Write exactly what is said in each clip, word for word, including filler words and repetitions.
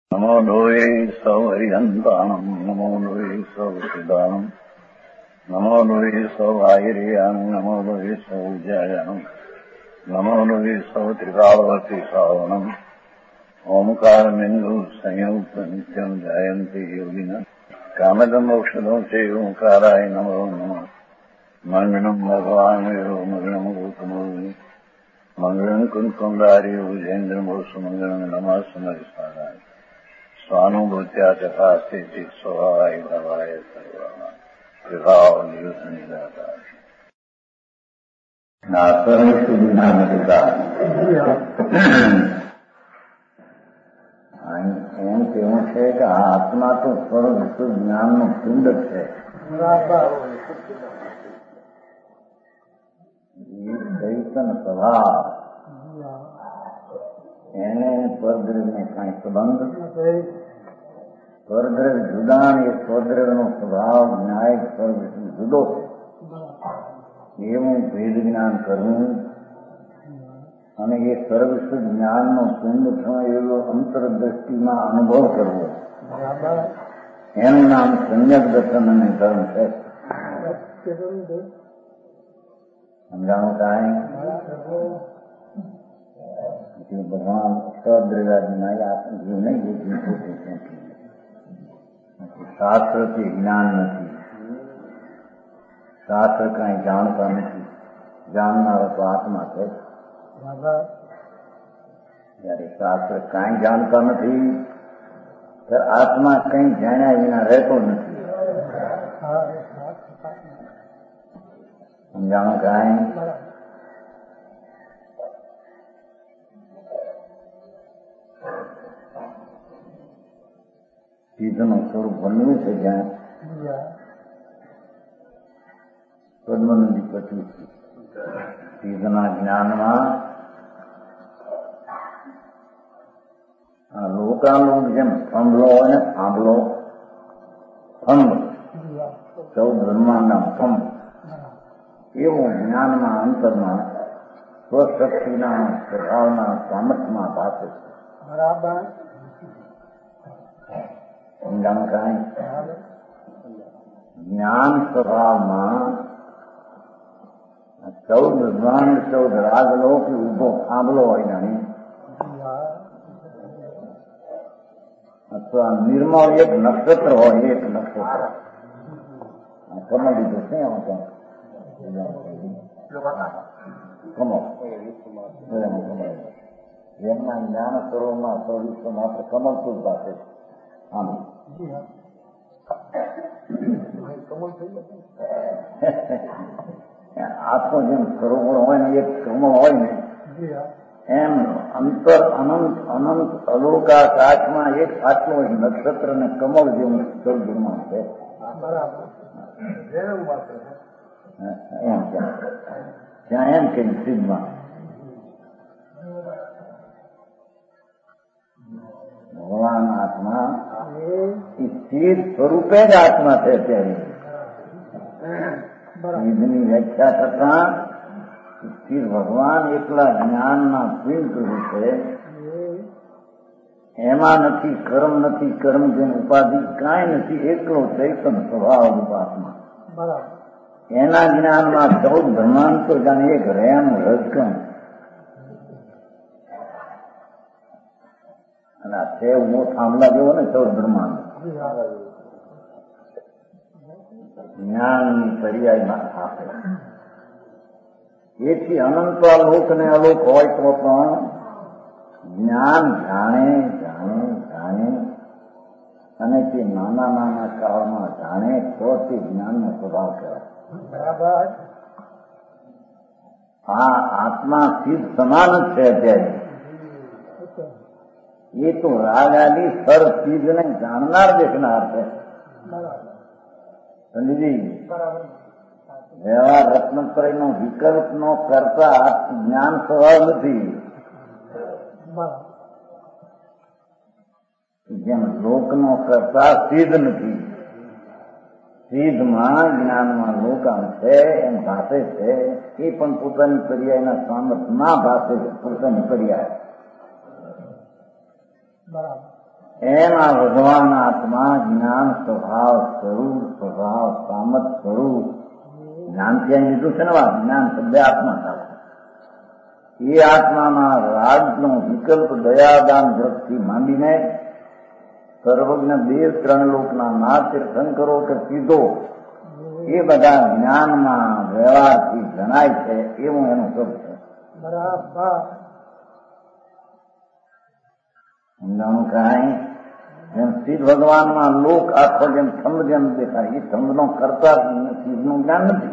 નમો લોહે સૌહરિહંતાણમ નમો લોહે સૌસિદાનમ નમો લોહે સૌઆયર્યાન નમો લોહે સૌજયાનમ નમો લોહે સૌત્રિકાળવતી સાવનમ ઓમકારમિંદુ સંયુક્ત નિત્યમ જાયંતી યોગિના કામદમોક્ષદો છે ઓંકારાય નમો નમઃ મંગળમ ભગવાન મંગળમ ગૌતમોની મંગળમ કુંકુંડારી ભુજેન્દ્રમોષ મંગળમ નમઃ સમરિસારાય સ્વાનુભૂત્યા ચકાસ્તે સ્વભાવાય ભવાય સર્વા વિભાવ નિયુસનિદાતા નાસરણ સુધીના નથી એમ કેવું છે કે આ આત્મા તો સ્વરૂપ જ્ઞાનનું પિંડ છે. ચૈતન સ્વભાવ એને પરદ્રવ્યને કઈ સંબંધ, પરદ્રવ્ય જુદા એ સ્વદ્રવ્યનો સ્વભાવ ન્યાય સ્વર્ગ જુદો છે એવું ભેદ જ્ઞાન કરવું અને એ સર્વશુદ્ધ જ્ઞાનનો પિંડ થયો એવો અંતરદ્રષ્ટિમાં અનુભવ કરવો એનું નામ સમ્યક દર્શન અને ધર્મ છે. સમજાણું કાંઈ ભગવાન સદ્રવ્યાદિના આપણે જીવ નહીં જે જીવ પોતે ક્યાંથી શાસ્ત્રથી જ્ઞાન નથી, શાસ્ત્ર કાંઈ જાણતા નથી, જાણનારો તો આત્મા છે. જયારે શાસ્ત્ર કાંઈ જાણતા નથી ત્યારે આત્મા કંઈ જાણ્યા વિના રહેતો નથી. સમજાણું કાંઈ? સિદ્ધનું સ્વરૂપ બન્યું છે જ્યાં પદ્મનદી પચીસ સિદ્ધના જ્ઞાનમાં લોકાલોક જેમ થંભલો હોય ને થાંભલો થંભ ચૌદ બ્રહ્માંડના થંભ એવું જ્ઞાનમાં અંતરમાં સ્વશક્તિના સ્વભાવના સામર્થ્યમાં ભાષે છે. બરાબર સમજાણું કાંઈ? જ્ઞાન સ્વભાવમાં ચૌદ બ્રહ્માંડ ચૌદ રાજલો કે ઉભો થાંભલો હોય નહીં અથવા નિર્મળ એક નક્ષત્ર હોય, એક નક્ષત્ર કમળ લીધું છે કમળ જેમના જ્ઞાન સ્વરૂપમાં સ્વવિશ્વ માત્ર કમળ તું પાસે આમ આત્મા જેમ સ્વરૂપ હોય ને એક કમળ હોય ને એમ અંતર અનંત અનંત અલોકાશ આત્મા એક આત્મો એક નક્ષત્ર ને કમળ જેવું સ્વરૂપમાં છે. એમ ત્યાં એમ કે સિદ્ધમાં ભગવાન આત્મા સ્થિર સ્વરૂપે જ આત્મા છે. અત્યારે સિદ્ધની વ્યાખ્યા કરતા સ્થિર ભગવાન એકલા જ્ઞાનના પિંડ રૂપે, એમાં નથી કર્મ નથી કર્મ જેમ ઉપાધિ કાંઈ નથી, એકલો ચૈતન સ્વભાવ રૂપ આત્મા. એના જ્ઞાનમાં ચૌદ બ્રહ્માંડ તો જાણે એક રેમ રજકણ અને આ છે ઉભો થાંભલા જેવો ને ચૌદ બ્રહ્માંડ જ્ઞાનની પર્યાયમાં આપે. એથી અનંત અલોક ને અલોક હોય તો પણ જ્ઞાન જાણે જાણે જાણે અને તે નાના નાના કાળમાં જાણે તો તે જ્ઞાનનો સ્વભાવ કહેવાય. આ આત્મા સિદ્ધ સમાન જ છે. અત્યારે એ તો રાગ આદિ સર સિદ્ધને જાણનાર દેખનાર છે. સમજી વ્યવહાર રત્નત્રયનો વિકલ્પનો કરતા જ્ઞાન સ્વભાવ નથી. જેમ લોકનો કરતા સિદ્ધ નથી. સિદ્ધમાં જ્ઞાનમાં લોકામ છે એમ ભાષે છે, એ પણ પોતાની પર્યાયના સામર્થ્ય ના ભાષે છે, પોતાની પર્યાય. બરાબર એમ આ ભગવાન આત્મા જ્ઞાન સ્વભાવ સ્વરૂપ સ્વભાવ સામત સ્વરૂપ જ્ઞાન ત્યાં લીધું છે ને વાત જ્ઞાન શબ્દ આત્મા થાય એ આત્માના રાજનો વિકલ્પ દયાદાન દ્રષ્ટિ માંડીને સર્વજ્ઞ દેવ ત્રણ લોકના ના તીર્થંકરો કે સીધો એ બધા જ્ઞાનમાં વ્યવહારથી જણાય છે એવું એનું શબ્દ છે. બરાબર સમજાણું કાંઈ જેમ સિદ્ધ ભગવાનમાં લોક આખો જેમ થંભ જેમ દેખાય એ થંભનો કરતા સિદ્ધનું જ્ઞાન નથી.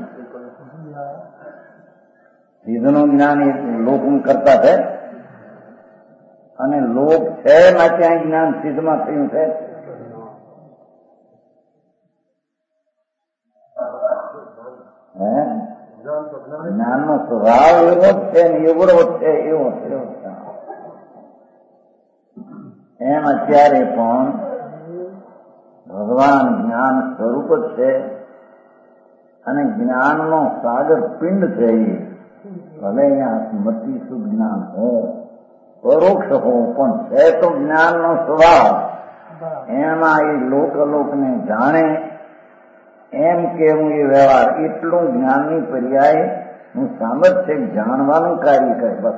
સિદ્ધનું જ્ઞાન એ લોકનું કરતા છે અને લોક છે માટે આ જ્ઞાન સિદ્ધમાં થયું છે. હે જ્ઞાનનો સ્વભાવ એવો જ છે ને એવડો જ છે એવો છે એમ અત્યારે પણ ભગવાન જ્ઞાન સ્વરૂપ જ છે અને જ્ઞાનનો સાગર પિંડ છે એ ભલે અહીંયા સ્મૃતિ સુજ્ઞાન હો પરોક્ષ હો પણ છે તો જ્ઞાનનો સ્વભાવ એમાં એ લોકલોકને જાણે એમ કેવું એ વ્યવહાર એટલું જ્ઞાનની પર્યાય નું સામર્થ્ય જાણવાનું કાર્ય કરે બસ.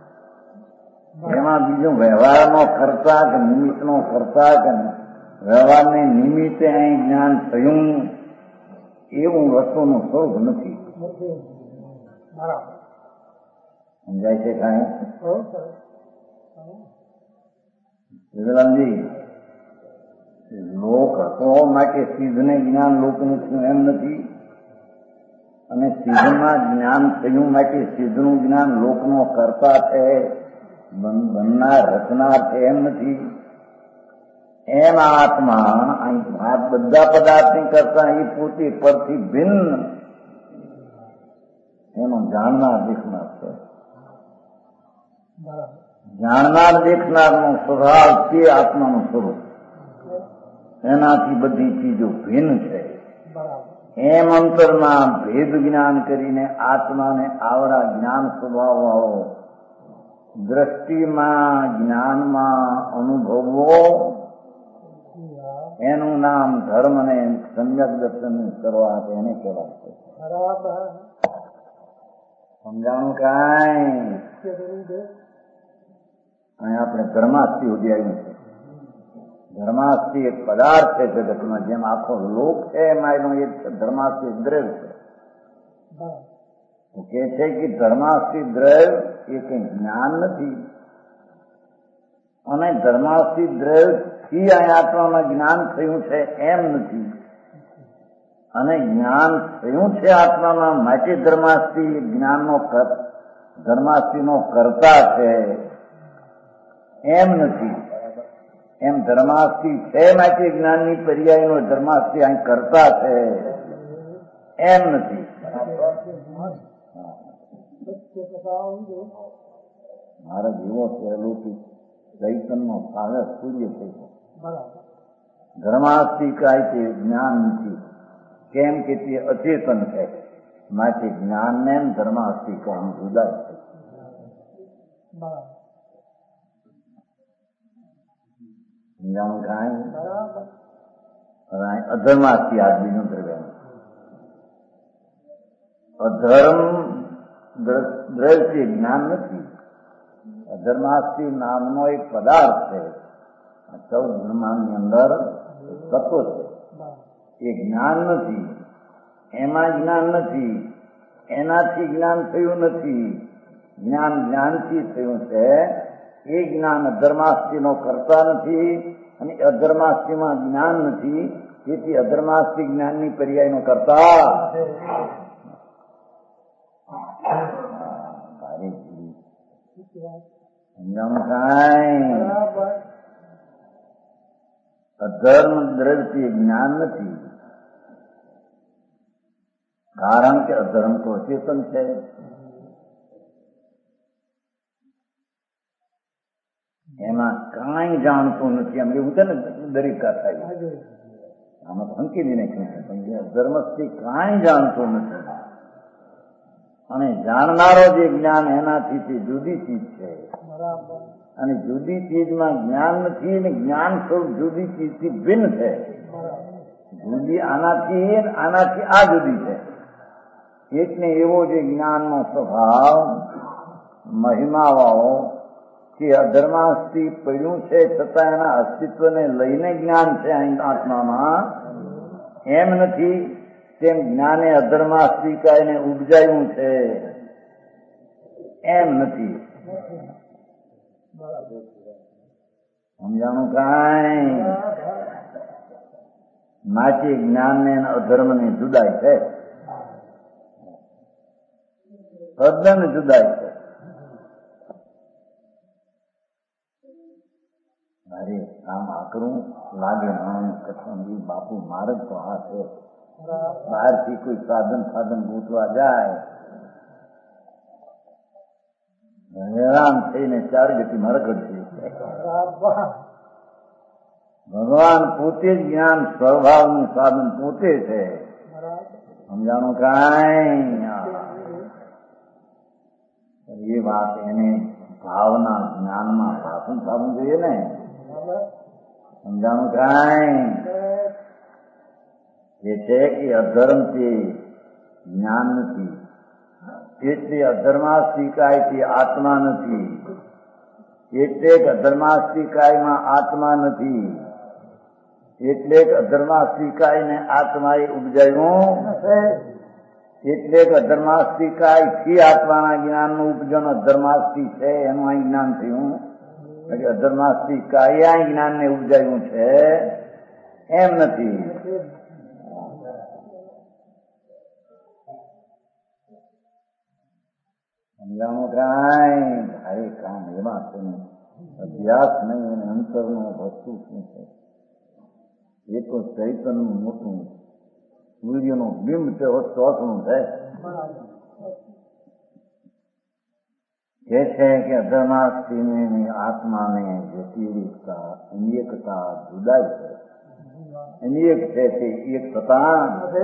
એમાં બીજું વ્યવહારનો કરતા કે નિમિત્તનો કરતા કે વ્યવહારને નિમિત્તે અહીં જ્ઞાન થયું એવું વસ્તુનું સ્વરૂપ નથી. સમજાય છે કાંઈ વિરલાલજી? લોક હતો માટે સિદ્ધને જ્ઞાન લોકનું થયું એમ નથી અને સિદ્ધમાં જ્ઞાન થયું માટે સિદ્ધનું જ્ઞાન લોકનો કરતા છે બનનાર રચનાર છે એમ નથી. એમ આત્મા અહીં બધા પદાર્થની કરતા એ પોતે પરથી ભિન્ન એનો જાણનાર દેખનાર છે. જાણનાર દેખનારનો સ્વભાવ તે આત્માનું સ્વરૂપ એનાથી બધી ચીજો ભિન્ન છે. એમ અંતરમાં ભેદ જ્ઞાન કરીને આત્માને આવડા જ્ઞાન સ્વભાવ વાળો દ્રષ્ટિમાં જ્ઞાનમાં અનુભવવો એનું નામ ધર્મ ને સમ્યક દર્શનની શરૂઆત એને કહેવાય છે. સમજાણું કાંઈ? અહીં આપણે ધર્માસ્તિ સુધી આવ્યું છે. ધર્માસ્તિ એક પદાર્થ છે જગતમાં જેમ આખો લોક છે એમાં એનો એક ધર્માસ્તિ દ્રવ્ય છે. તો કે છે કે ધર્માસ્તિ દ્રવ્ય એ કઈ જ્ઞાન નથી અને ધર્માસ્તિ દ્રવ્ય થી અહીં આત્મામાં જ્ઞાન થયું છે એમ નથી અને જ્ઞાન થયું છે આત્મામાં માટે ધર્માસ્તિ જ્ઞાનનો ધર્માસ્તિનો કરતા છે એમ નથી. એમ ધર્માસ્તિ છે માટે જ્ઞાનની પર્યાયનો ધર્માસ્તિ અહીં કરતા છે એમ નથી. મારા જીવો છે અલૌકિક ચૈતનનો સાગર સૂર્ય છે. ધર્માસ્તિ કાય તે જ્ઞાન નથી કેમ કે તે અચેતન છે માટે જ્ઞાનને ધર્માસ્તિ કામ જુદા છે. સમજાણું કાંઈ? અધર્માસ્તિ આ બીજું દ્રવ્ય. અધર્મ દ્રવ્ય જ્ઞાન નથી. અધર્માસ્તિ નામનો એક પદાર્થ છે. ચૌદ બ્રહ્માંડની અંદર તત્વ છે. એ જ્ઞાન નથી. એમાં જ્ઞાન નથી. એનાથી જ્ઞાન થયું નથી. જ્ઞાન જ્ઞાનથી થયું છે. એ જ્ઞાન અધર્માસ્તિનો કરતા નથી અને અધર્માસ્તિમાં જ્ઞાન નથી. તેથી અધર્માસ્તિ જ્ઞાનની પર્યાયનો કરતા સમજાણું કાંઈ? અધર્મ દ્રવ્ય જ્ઞાન નથી કારણ કે અધર્મ તો ચેતન છે. એમાં કાંઈ જાણતું નથી. એમ એવું છે ને દરેક થાય આમાં સંકેતી નાખ્યું પણ અધર્મથી કાંઈ જાણતું નથી અને જાણનારો જે જ્ઞાન એનાથી તે જુદી ચીજ છે. અને જુદી ચીજમાં જ્ઞાન નથી અને જ્ઞાન સ્વરૂપ જુદી ચીજથી ભિન્ન છે. જુદી આનાથી આનાથી આ જુદી છે. એટલે એવો જે જ્ઞાનનો સ્વભાવ મહિમાવાળો કે અધર્માસ્થી પડ્યું છે છતાં એના અસ્તિત્વને લઈને જ્ઞાન છે આત્મામાં, એમ નથી તેમ જ્ઞાને અધર્માસ્તિકાયને ઉપજાયું છે એમ નથી. સમજાણું કાંઈ? માટે જ્ઞાનને અધર્મને જુદાય છે, તદ્દન જુદાય છે. અરે આમ આકરું લાગે માણસ કથન બાપુ મારે તો આ છે. બહારથી કોઈ સાધન સાધન ગોતવા જાય હેરાન થઈને ચાર ગતિમાં રખડશે. ભગવાન પોતે જ જ્ઞાન સ્વભાવનું સાધન પોતે છે. સમજાણું કાંઈ? એ વાત એને ભાવના જ્ઞાનમાં ભાષણ થવું જોઈએ ને. સમજાણું કાંઈ? એ છે કે અધર્મથી જ્ઞાન નથી, એટલે અધર્માસ્તિકાયથી આત્મા નથી, એટલે અધર્માસ્તિકાયમાં આત્મા નથી, એટલે અધર્માસ્તિકાયને આત્માએ ઉપજાયું, એટલે અધર્માસ્તિકાયથી આત્માના જ્ઞાનનું ઉપજન અધર્માસ્તિ છે એનું અહીં જ્ઞાન થયું. એટલે અધર્માસ્તિકાય આ જ્ઞાનને ઉપજાયું છે એમ નથી. સમજાણું કાંઈ? ભારે કામ એમાં છે ને અભ્યાસ નહીં અને અંતરનું વસ્તુ શું છે એ તો ચૈતનનું મોટું સૂર્યનું બિંબ છે, ચોથનું છે. કે છે કે અધર્માસ્તિની આત્માને વ્યતિરેકતા અનેકતા જુદાય છે. અનેક છે તે એક થતા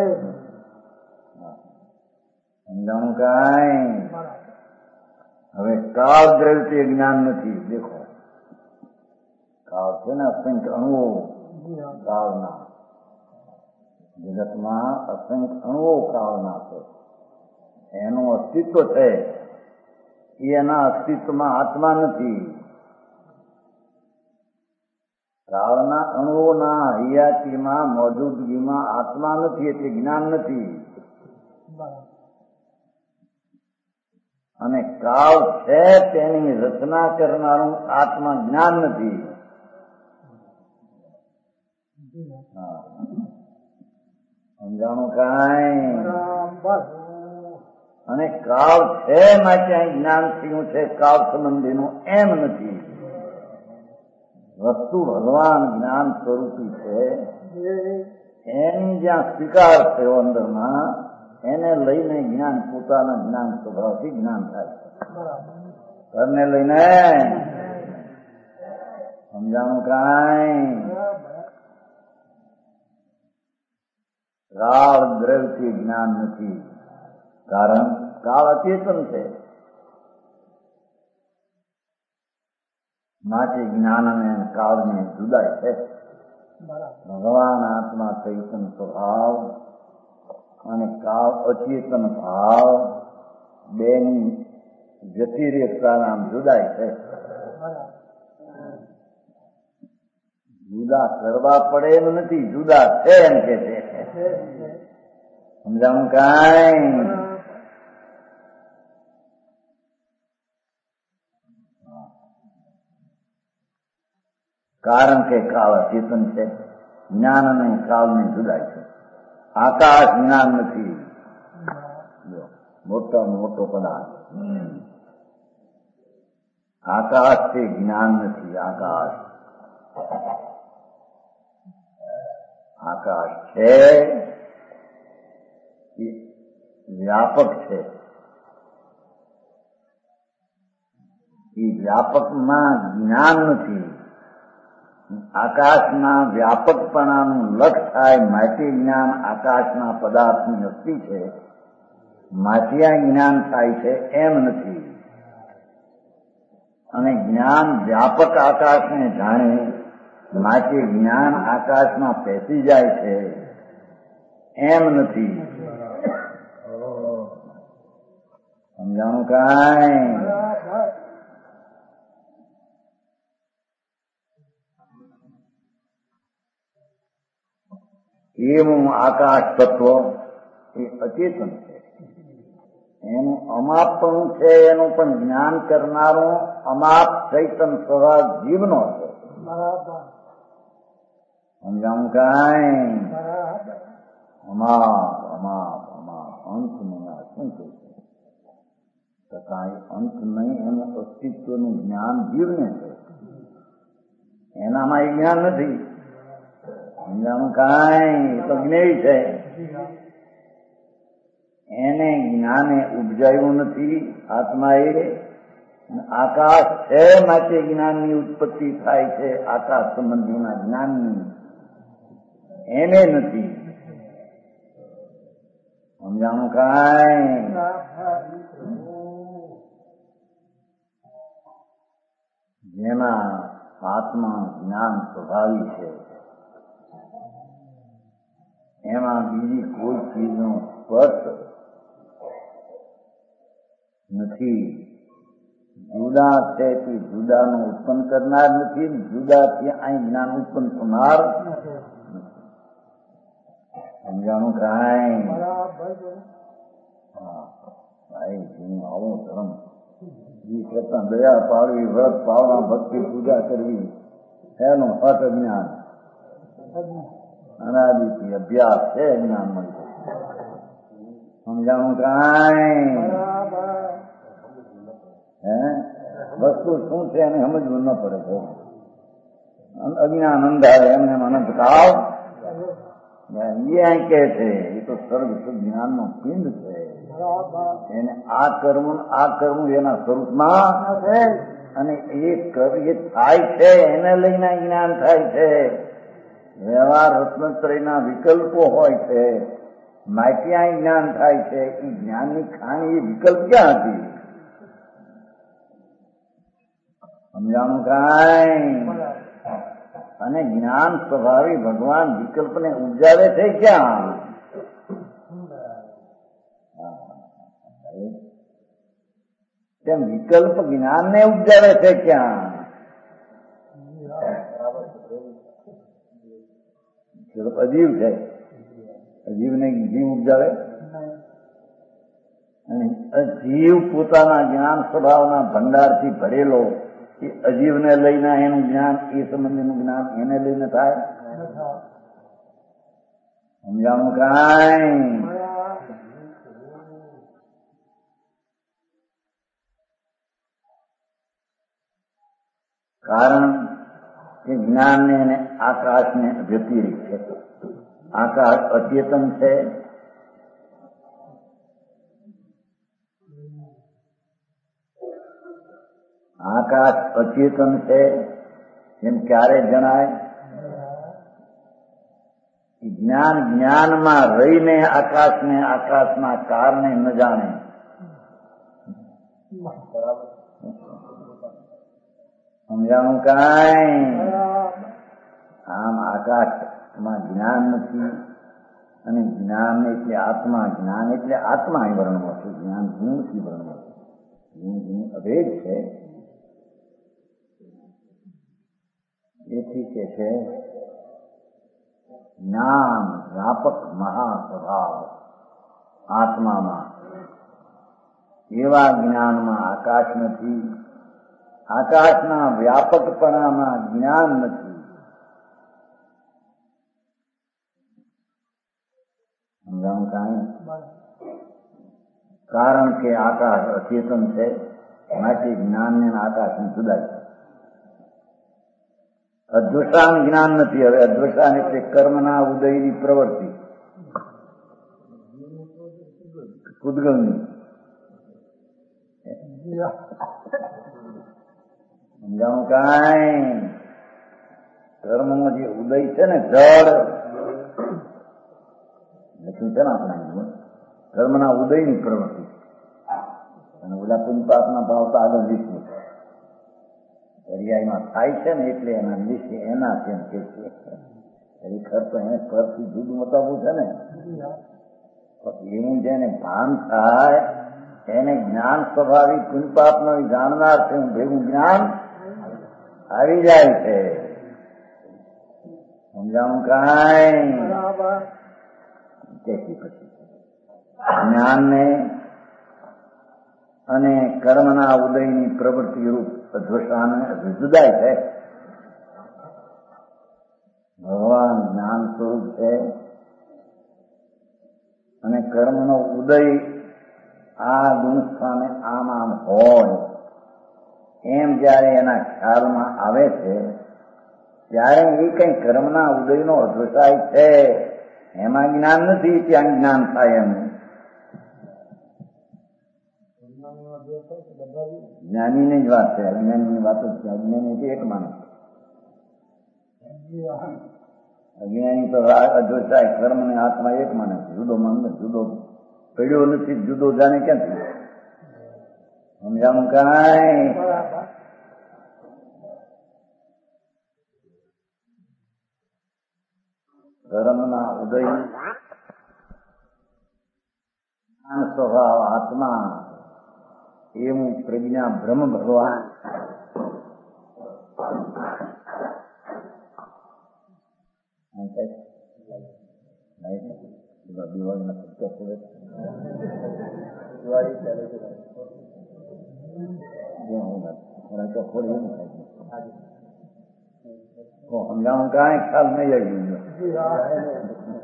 સમજાણું કાંઈ? હવે કાળ દ્રવ્ય જ્ઞાન નથી. દેખો કાળ છે ને અસંખ્ય અણુઓ કાળના, જગતમાં અસંખ્ય અણુઓ કાળના છે. એનું અસ્તિત્વ છે, એના અસ્તિત્વમાં આત્મા નથી. કાળના અણુઓના હૈયાતીમાં મોજૂદગીમાં આત્મા નથી, એટલે જ્ઞાન નથી. અને કાળ છે તેની રચના કરનારું આત્મા જ્ઞાન નથી. સમજાણું કાંઈ? અને કાળ છે માટે અહીં જ્ઞાન થયું છે કાળ સંબંધીનું એમ નથી. વસ્તુ ભગવાન જ્ઞાન સ્વરૂપી છે, એની જ્યાં સ્વીકાર થયો અંદરમાં એને લઈને જ્ઞાન પોતાના જ્ઞાન સ્વભાવથી જ્ઞાન થાય છે. ઘરને લઈને સમજાણું કાંઈ? કાળ દ્રવ્યથી જ્ઞાન નથી, કારણ કાળ અચેતન છે. માટે જ્ઞાન અને કાળને જુદાય છે. ભગવાન આત્મા ચૈતન સ્વભાવ અને કાળ અચેતન ભાવ બેની વ્યતિરેકતા નામ જુદાય છે. જુદા કરવા પડે એમ નથી, જુદા છે એમ કે છે. સમજાવું કાંઈ? કારણ કે કાળ અચેતન છે, જ્ઞાન અને કાળને જુદાય છે. આકાશ જ્ઞાન નથી, મોટો મોટો પદાર્થ. આકાશ તે જ્ઞાન નથી. આકાશ આકાશ છે એ વ્યાપક છે. એ વ્યાપકમાં જ્ઞાન નથી. આકાશના વ્યાપકપણાનું લક્ષ થાય માટે જ્ઞાન આકાશના પદાર્થની અસ્તિ છે, માટે આ જ્ઞાન થાય છે એમ નથી. અને જ્ઞાન વ્યાપક આકાશને જાણે માટે જ્ઞાન આકાશમાં પેસી જાય છે એમ નથી. સમજાણું કાંઈ? એવું આકાશ તત્વ એ અચેતન છે, એનું અમાપણું છે, એનું પણ જ્ઞાન કરનારો અમાપ ચૈતન સ્વભાવ જીવનો છે. સમજાણું કાંઈ? અમાપ અમાપ અમાપ અંત નહીં. આ શું કહે છે? કાંઈ અંત નહીં. એનું અસ્તિત્વનું જ્ઞાન જીવને છે, એનામાં એ જ્ઞાન નથી. સમજાણું કાંઈ? તો જ્ઞેય છે, એને જ્ઞાને ઉપજાયું નથી. આત્માએ આકાશ છે માટે જ્ઞાનની ઉત્પત્તિ થાય છે, આકાશ સંબંધીના જ્ઞાનની એને નથી. સમજાણું કાંઈ? જેના આત્મા જ્ઞાન સ્વભાવી છે એમાં બીજી કોઈ ચીજનો સ્પર્શ નથી. જુદા છે તે જુદાનું ઉત્પન્ન કરનાર નથી, જુદાથી અહીં જ્ઞાન ઉત્પન્ન થનાર નથી. સમજાણું કાંઈ? હા ભાઈ, હું આવો ધર્મ એ કરતા દયા પાડવી, વ્રત પાળવા, ભક્તિ પૂજા કરવી એનું હઠ જ્ઞાન અનાદિથી અભ્યાસ છે, જ્ઞાન મળે. સમજાણું કાંઈ? હે વસ્તુ શું છે એને સમજવું ન પડે છે. અજ્ઞાન અંધારે એમને અનંત કાળ એ અહીં કે છે એ તો સર્વ જ્ઞાન નો પિંડ છે. એને આ કરવું આ કરવું એના સ્વરૂપમાં અને એ થાય છે, એને લઈને જ્ઞાન થાય છે. વ્યવહાર રત્નત્રયના વિકલ્પો હોય છે, માહિતી જ્ઞાન થાય છે. એ જ્ઞાનની ખાણી એ વિકલ્પ ક્યાં હતી? સમજાણું કાંઈ? અને જ્ઞાન સ્વભાવી ભગવાન વિકલ્પને ઉપજાવે છે ક્યાં? તેમ વિકલ્પ જ્ઞાનને ઉપજાવે છે ક્યાં? અજીવ છે, અજીવને જીવ ઉપજાવે અને અજીવ પોતાના જ્ઞાન સ્વભાવના ભંડારથી ભરેલો એ અજીવને લઈને એનું જ્ઞાન, એ સંબંધીનું જ્ઞાન એને લઈને થાય. સમજાણું કાંઈ? કારણ કે જ્ઞાનને અને આકાશને વ્યતિરિક્ત છે. આકાશ અચેતન છે, આકાશ અચેતન છે એમ ક્યારે જણાય? જ્ઞાન જ્ઞાનમાં રહીને આકાશને, આકાશના કારને ન જાણે. સમજાણું કાંઈ? આમ આકાશમાં જ્ઞાન નથી અને જ્ઞાન એટલે આત્મા, જ્ઞાન એટલે આત્મા અહીં વર્ણમાં છે, જ્ઞાન ગુણથી વર્ણમાં છે. ગુણ ગુણ અભેદ છે. એથી કે છે જ્ઞાન વ્યાપક મહાસ્વભાવ આત્મામાં. એવા જ્ઞાનમાં આકાશ નથી, આકાશના વ્યાપકપણામાં જ્ઞાન નથી. સમજાણું કાંઈ? કારણ કે આકાશ અચેતન છે માટે જ્ઞાનને આકાશની જુદા છે. અદ્વૈતાન જ્ઞાન નથી. હવે અદ્વૈતાન એટલે કર્મના ઉદયની પ્રવૃત્તિ, પૂદગલની. સમજાણું કાંઈ? કર્મનો જે ઉદય છે ને, જળ લખ્યું છે ને આપણે, કર્મના ઉદયની પ્રવૃત્તિ. અને ઓલા પુનપાપના ભાવ તો આગળ લીધું. પર્યાયમાં થાય છે ને એટલે એના વિશે એના કેમ કે છે ખરેખર તો એને પરથી જુદું બતાવવું છે ને. એવું જેને ભાન થાય એને જ્ઞાન સ્વાભાવિક પુનપાપનો જાણનાર છે ભેગું જ્ઞાન આવી જાય છે. સમજાણું કાંઈ? તેથી પછી જ્ઞાનને અને કર્મના ઉદયની પ્રવૃત્તિ રૂપ અધ્વસાને જુદાય છે. ભગવાન જ્ઞાન સ્વરૂપ છે અને કર્મનો ઉદય આ ગુણસ્થાને આમ આમ હોય એમ જયારે એના ખ્યાલમાં આવે છે ત્યારે એ કઈ કર્મના ઉદયનો અધ્વસાય છે એમાં જ્ઞાન નથી, ત્યાં જ્ઞાન થાય એમ. જ્ઞાનીની જ વાત છે, અજ્ઞાનીની વાત જ છે. અજ્ઞાની એક માણસ, અજ્ઞાની તો અધ્વસાય કર્મ ને આત્મા એક માણસ, જુદો માનસ, જુદો પડ્યો નથી, જુદો જાણે ક્યાંથી? સમજાણું કાંઈ? કર્મના ઉદય સ્વભાવ આત્મા એવું પ્રજ્ઞા બ્રહ્મ ભગવાન દિવાળીના સત્ય પડે દિવાળી ચાલે છે સમજાણું કાંઈ ખ્યાલ નહીં આવ્યું.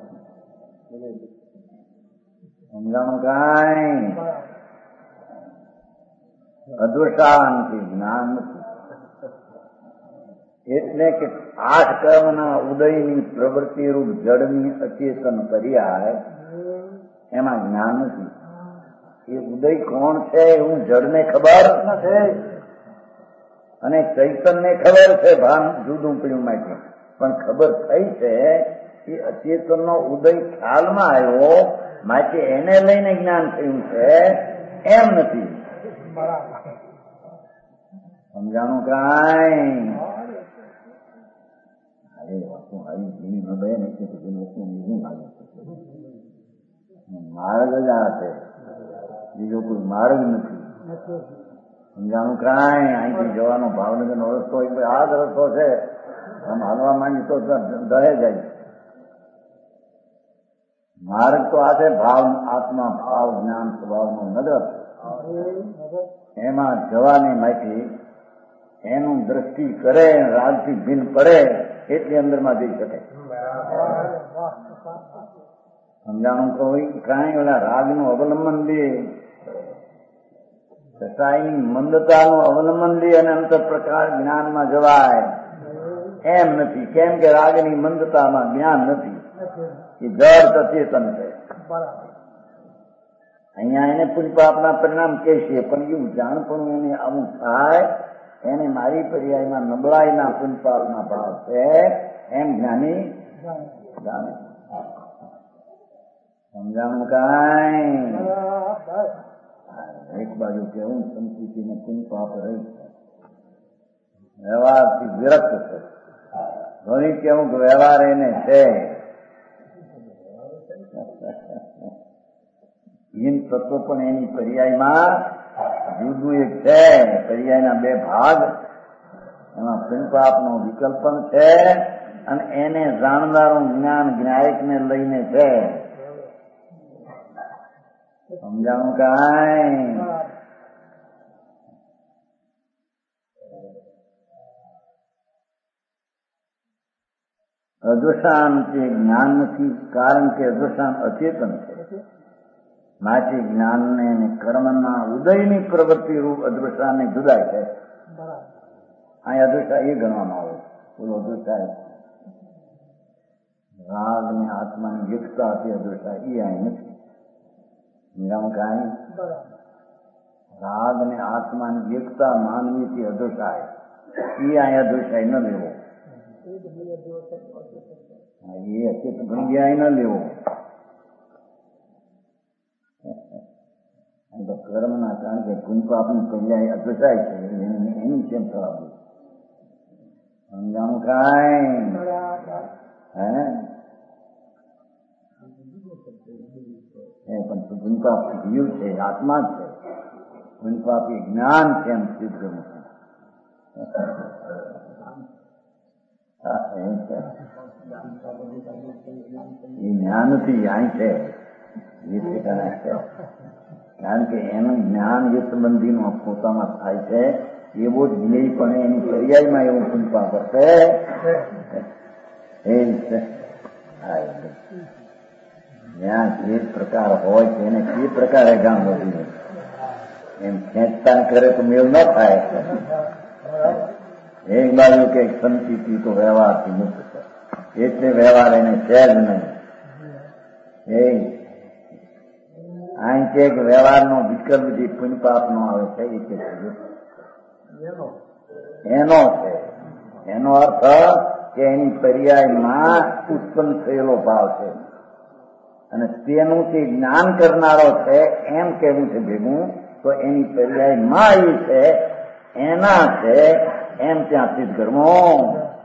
સમજાણું કાંઈ? અધ્વસાનથી જ્ઞાન નથી. એટલે કે આઠ કર્મના ઉદયની પ્રવૃત્તિ રૂપ જડની અચેતન પર્યાય એમાં જ્ઞાન નથી. એ ઉદય કોણ છે એવું જડને ખબર નથી અને ચૈતનને ખબર છે, ભાન જુદું પડ્યું માટે, પણ ખબર થઈ છે કે અચેતનનો ઉદય ખ્યાલમાં આવ્યો માટે એને લઈને જ્ઞાન થયું છે, એમ નથી. સમજાણું કાંઈ? અરે વસ્તુ આવી જીવી ન બે નથી વસ્તુ બીજું લાગે છે. માર્ગ જ આ છે, બીજો કોઈ માર્ગ નથી. સમજાણું કાંઈ? અહીંથી જવાનો ભાવનગર નો રસ્તો હોય, આ જ રસ્તો છે, આમ હાલવા માંડી તો દહે જાય. માર્ગ તો આ છે ભાવ, આત્મા ભાવ જ્ઞાન સ્વભાવનો નગર, એમાં જવાની માહિતી એનું દ્રષ્ટિ કરે, રાજથી ભિન્ન પડે એટલી અંદરમાં જઈ શકે. સમજાણું કોઈ કાંઈ? ઓલા રાગનું અવલંબન લે, સસાઈની મંદતાનું અવલંબન લે અને અંતર પ્રકાર જ્ઞાનમાં જવાય એમ નથી. કેમ કે રાગની મંદતામાં જ્ઞાન નથી, એ જડ સચેતન છે. અહીંયા એને પુષ્પાપના પરિણામ કહેશે, પણ એવું જાણપણું એને આવું થાય એને મારી પર્યાયમાં નબળાઈના પુષ્પાપના ભાવ છે એમ જ્ઞાની જાણે. સમજાણું કાંઈ? એક બાજુ કેવું સંસ્કૃતિને પુષ્પાપ રહી છે, વ્યવહારથી વિરક્ત છે. ઘણી કેવું વ્યવહાર એને છે. હિન તત્વ પણ એની પર્યાયમાં જુદું એક છે. પર્યાયના બે ભાગ, એમાં પુનપાપનો વિકલ્પ પણ છે અને એને જાણનારું જ્ઞાન જ્ઞાયકને લઈને છે. સમજાણું કાંઈ? અધ્વસાન કે જ્ઞાન નથી, કારણ કે અધ્વસાન અચેતન છે. માટે જ્ઞાનને કર્મના ઉદયની પ્રવૃત્તિ રૂપ અધ્વસાનને જુદાય છે. અહીં અધ્વસા એ ગણવામાં આવે. બોલો અધ્વસા રાગ ને આત્માની યુક્તા હતી, અધ્વસા એ અહીં નથી. સમજાવું કાંઈ? રાગ ને આત્માની યુક્તા માનવીથી અધ્વસાય, એ અહીં અધ્વસાય ન લેવો. એ અચેત ગણી ગયા ન લેવો. તો કર્મના કારણ કે પુંપાપની પર્યાય અધ્વસાય છે, એની કેમ થવા સમજાણું કાંઈ હે એ પણ પુનપાપ જીવ છે, આત્મા જ છે. પુનપાપ એ જ્ઞાન છે એમ સિદ્ધ કરવું છે. એ જ્ઞાનથી અહીં છે એ ઠેકાણે છે. કારણ કે એનું જ્ઞાન જે સંબંધીનો પોતામાં થાય છે એવો જ વિનય પણ એની પર્યાયમાં એવું પુનપાપ હશે એ છે. જ્યાં જે પ્રકાર હોય તેને તે પ્રકારે ગામ વધી એમ ખેંચતા કરે તો મેળ ન થાય. એક બાજુ કે સંચિતી તો વ્યવહારથી મુક્ત છે એટલે વ્યવહાર એને છે જ નહીં. એ અહીં કે વ્યવહારનો વિકલ્પ જે પુનપાપ નો આવે છે એ કે એનો છે. એનો અર્થ કે એની પર્યાયમાં ઉત્પન્ન થયેલો ભાવ છે અને તેનું તે જ્ઞાન કરનારો છે એમ કેવું છે ભેગું તો એની પર્યાયમાં એ છે એના છે એમ ત્યાં સિદ્ધ કરવું.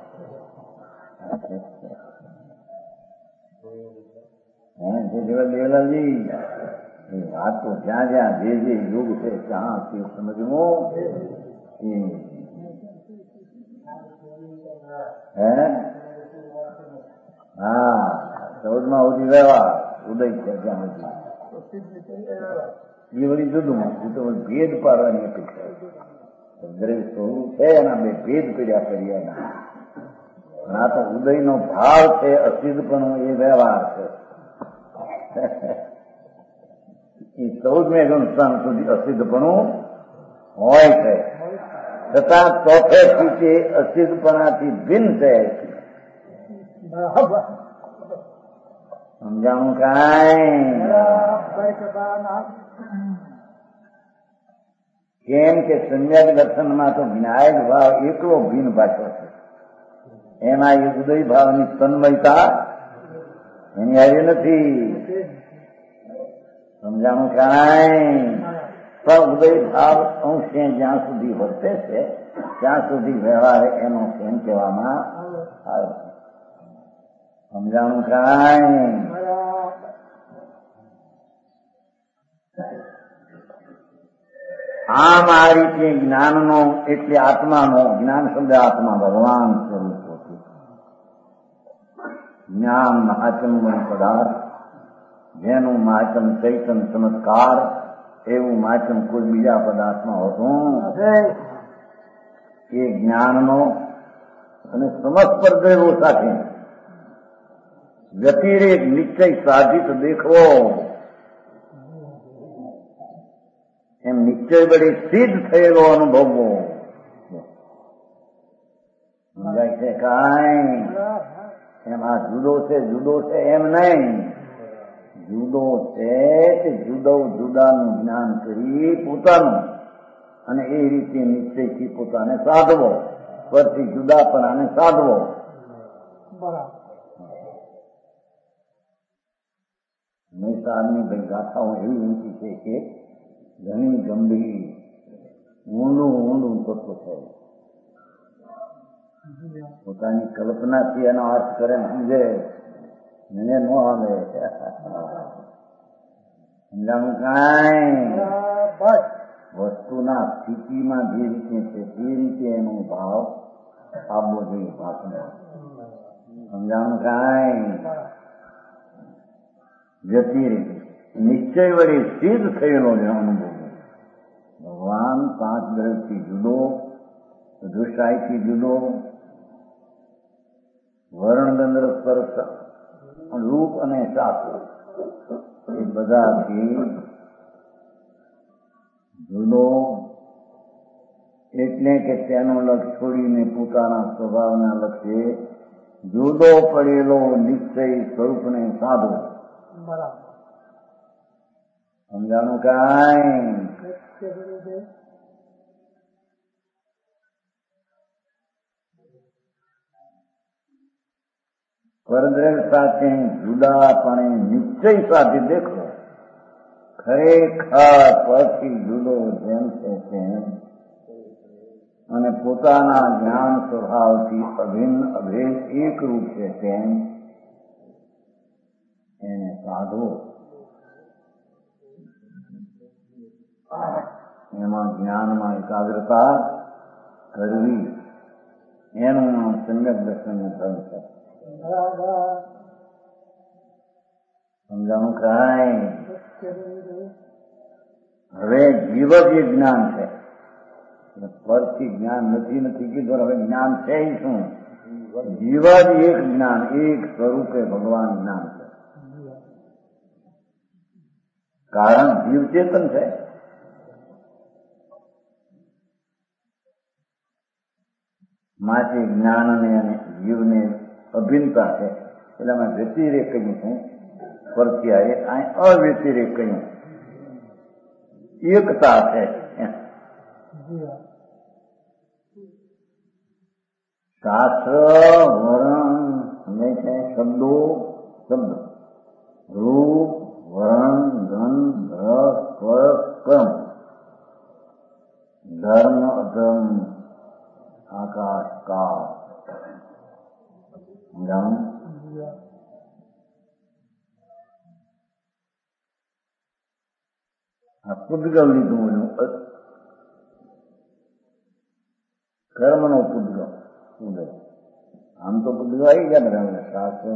દેવલાલજી એ વાત તો જ્યાં જ્યાં જે જે યોગ છે ત્યાં તે સમજવું. હે હા ચૌદમાં સુધી વ્યવહાર ઉદય છે ત્યાં સુધી એ વળી જુદું એ તો ભેદ પાડવાની અપેક્ષા દરેક સ્વરૂપ છે એના બે ભેદ પીડ્યા કર્યા. આ તો ઉદયનો ભાવ છે અસિદ્ધપણું એ વ્યવહાર છે. એ ચૌદમે સંસ્થાન સુધી અસિદ્ધપણું હોય છે છતાં ચોથે થી અસિદ્ધપણાથી ભિન્ન છે. સમજાણું કાંઈ કેમ કે સમ્યક દર્શનમાં તો વિનાયક ભાવ એકલો ભિન્ન પાછો છે. એમાં એ ઉદય ભાવની તન્મયતા એની આવી નથી. સમજાણું કાંઈ પણ ઉદય ભાવ અંશે જ્યાં સુધી વર્તે છે ત્યાં સુધી વ્યવહાર એનો કેમ કહેવામાં આવે છે. સમજાણું કાંઈ આમ આ રીતે જ્ઞાનનો એટલે આત્માનો જ્ઞાન શબ્દ આત્મા ભગવાન સ્વરૂપ હતું. જ્ઞાન મહાચમય પદાર્થ જેનું માચમ ચૈતન ચમત્કાર એવું માચમ કોઈ બીજા પદાર્થમાં હોતું એ જ્ઞાનનો અને સમસ્પર્ધેવો સાથે વ્યતિરેક નિશ્ચય સાધિત દેખવો એમ નિશ્ચય વડે સિદ્ધ થયેલો અનુભવવો. સમજાય છે કાંઈ એમ આ જુદો છે જુદો છે એમ નહીં. જુદો છે તે જુદો જુદાનું જ્ઞાન કરી પોતાનું અને એ રીતે નિશ્ચયથી પોતાને સાધવો પરથી જુદાપણાને સાધવો. હંમેશાની ભાઈ ગાથાઓ એવી ઊંચી છે કે ઘણી ગંભીર ઊંડું ઊંડું તત્વ છે. પોતાની કલ્પનાથી એનો અર્થ કરે સમજે મને ન આવે. સમજાણું કાંઈ વસ્તુના સ્થિતિમાં જે રીતે છે તે રીતે એનો ભાવ આપવો જોઈએ ભાષણમાં. સમજાણું કાંઈ વ્યતિરેક નિશ્ચય વડે સિદ્ધ થયેલો છે અનુભવ. ભગવાન પાંચ દ્રવ્યથી જુદો, દુષ્ટાઈથી જુદો, વર્ણ દંડ સ્પર્શ રૂપ અને શાસ્ત્ર એ બધાથી જુદો એટલે કે તેનો લક્ષ્ય છોડીને પોતાના સ્વભાવના લક્ષ્યે જુદો પડેલો નિશ્ચય સ્વરૂપને સાધો. સમજાણું કાંઈ પરદ્રવ્ય સાથે જુદાપણે નિશ્ચય સાથે દેખો ખરેખર પરથી જુદો જેમ છે તેમ અને પોતાના જ્ઞાન સ્વભાવથી અભિન્ન અભેદ એક રૂપ છે તેમ એને સાધવો. એમાં જ્ઞાનમાં એકાગ્રતા કરવી એનું નામ સમ્યક દર્શનનું ફળ છે. સમજાણું કાંઈ? હવે જીવ જ એ જ્ઞાન છે. પરથી જ્ઞાન નથી નથી કીધું. હવે જ્ઞાન છે શું? જીવ જ એક જ્ઞાન, એક સ્વરૂપે ભગવાન જ્ઞાન છે. કારણ જીવ ચેતન છે. માટે જ્ઞાન અને જીવને અભિન્નતા છે. એટલે અમે વ્યતિરેક કહ્યું છું. પરથી આવે અહીં અવ્યતિરેક કહ્યું. એકતા છે. શાસ્ત્ર વર્ણ સમય છે, શબ્દો શબ્દ, રૂપ વર્ણ ગંધ રસ સ્પર્શ કર્મ, ધર્મ અધર્મ, આકાશ કાળ. સમજાણું? આ પૂદગલ લીધું બોલ્યું. કર્મનો પૂદગલ ઉદય. આમ તો પૂદગલ આવી ગયા બધા શાસ્ત્રો.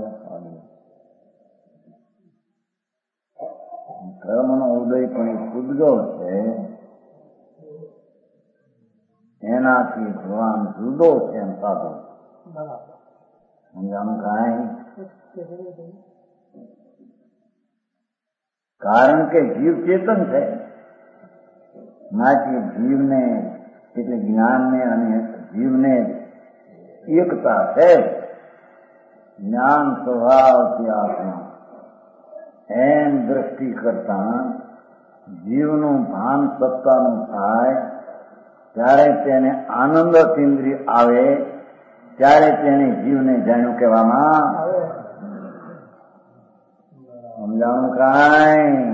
કર્મનો ઉદય પણ એક પૂદગલ છે. એનાથી ભગવાન જુદો છે એમ સાધો. સમજાણું કાંઈ? કારણ કે જીવ ચેતન છે. માટે જીવને એટલે જ્ઞાનને અને જીવને એકતા છે. જ્ઞાન સ્વભાવથી આત્મા એમ દ્રષ્ટિ કરતા જીવનું ભાન સત્તાનું થાય ત્યારે તેને આનંદ ઇન્દ્રિય આવે ત્યારે તેને જીવને જાણ્યું કહેવામાં. સમજાણું કાંઈ?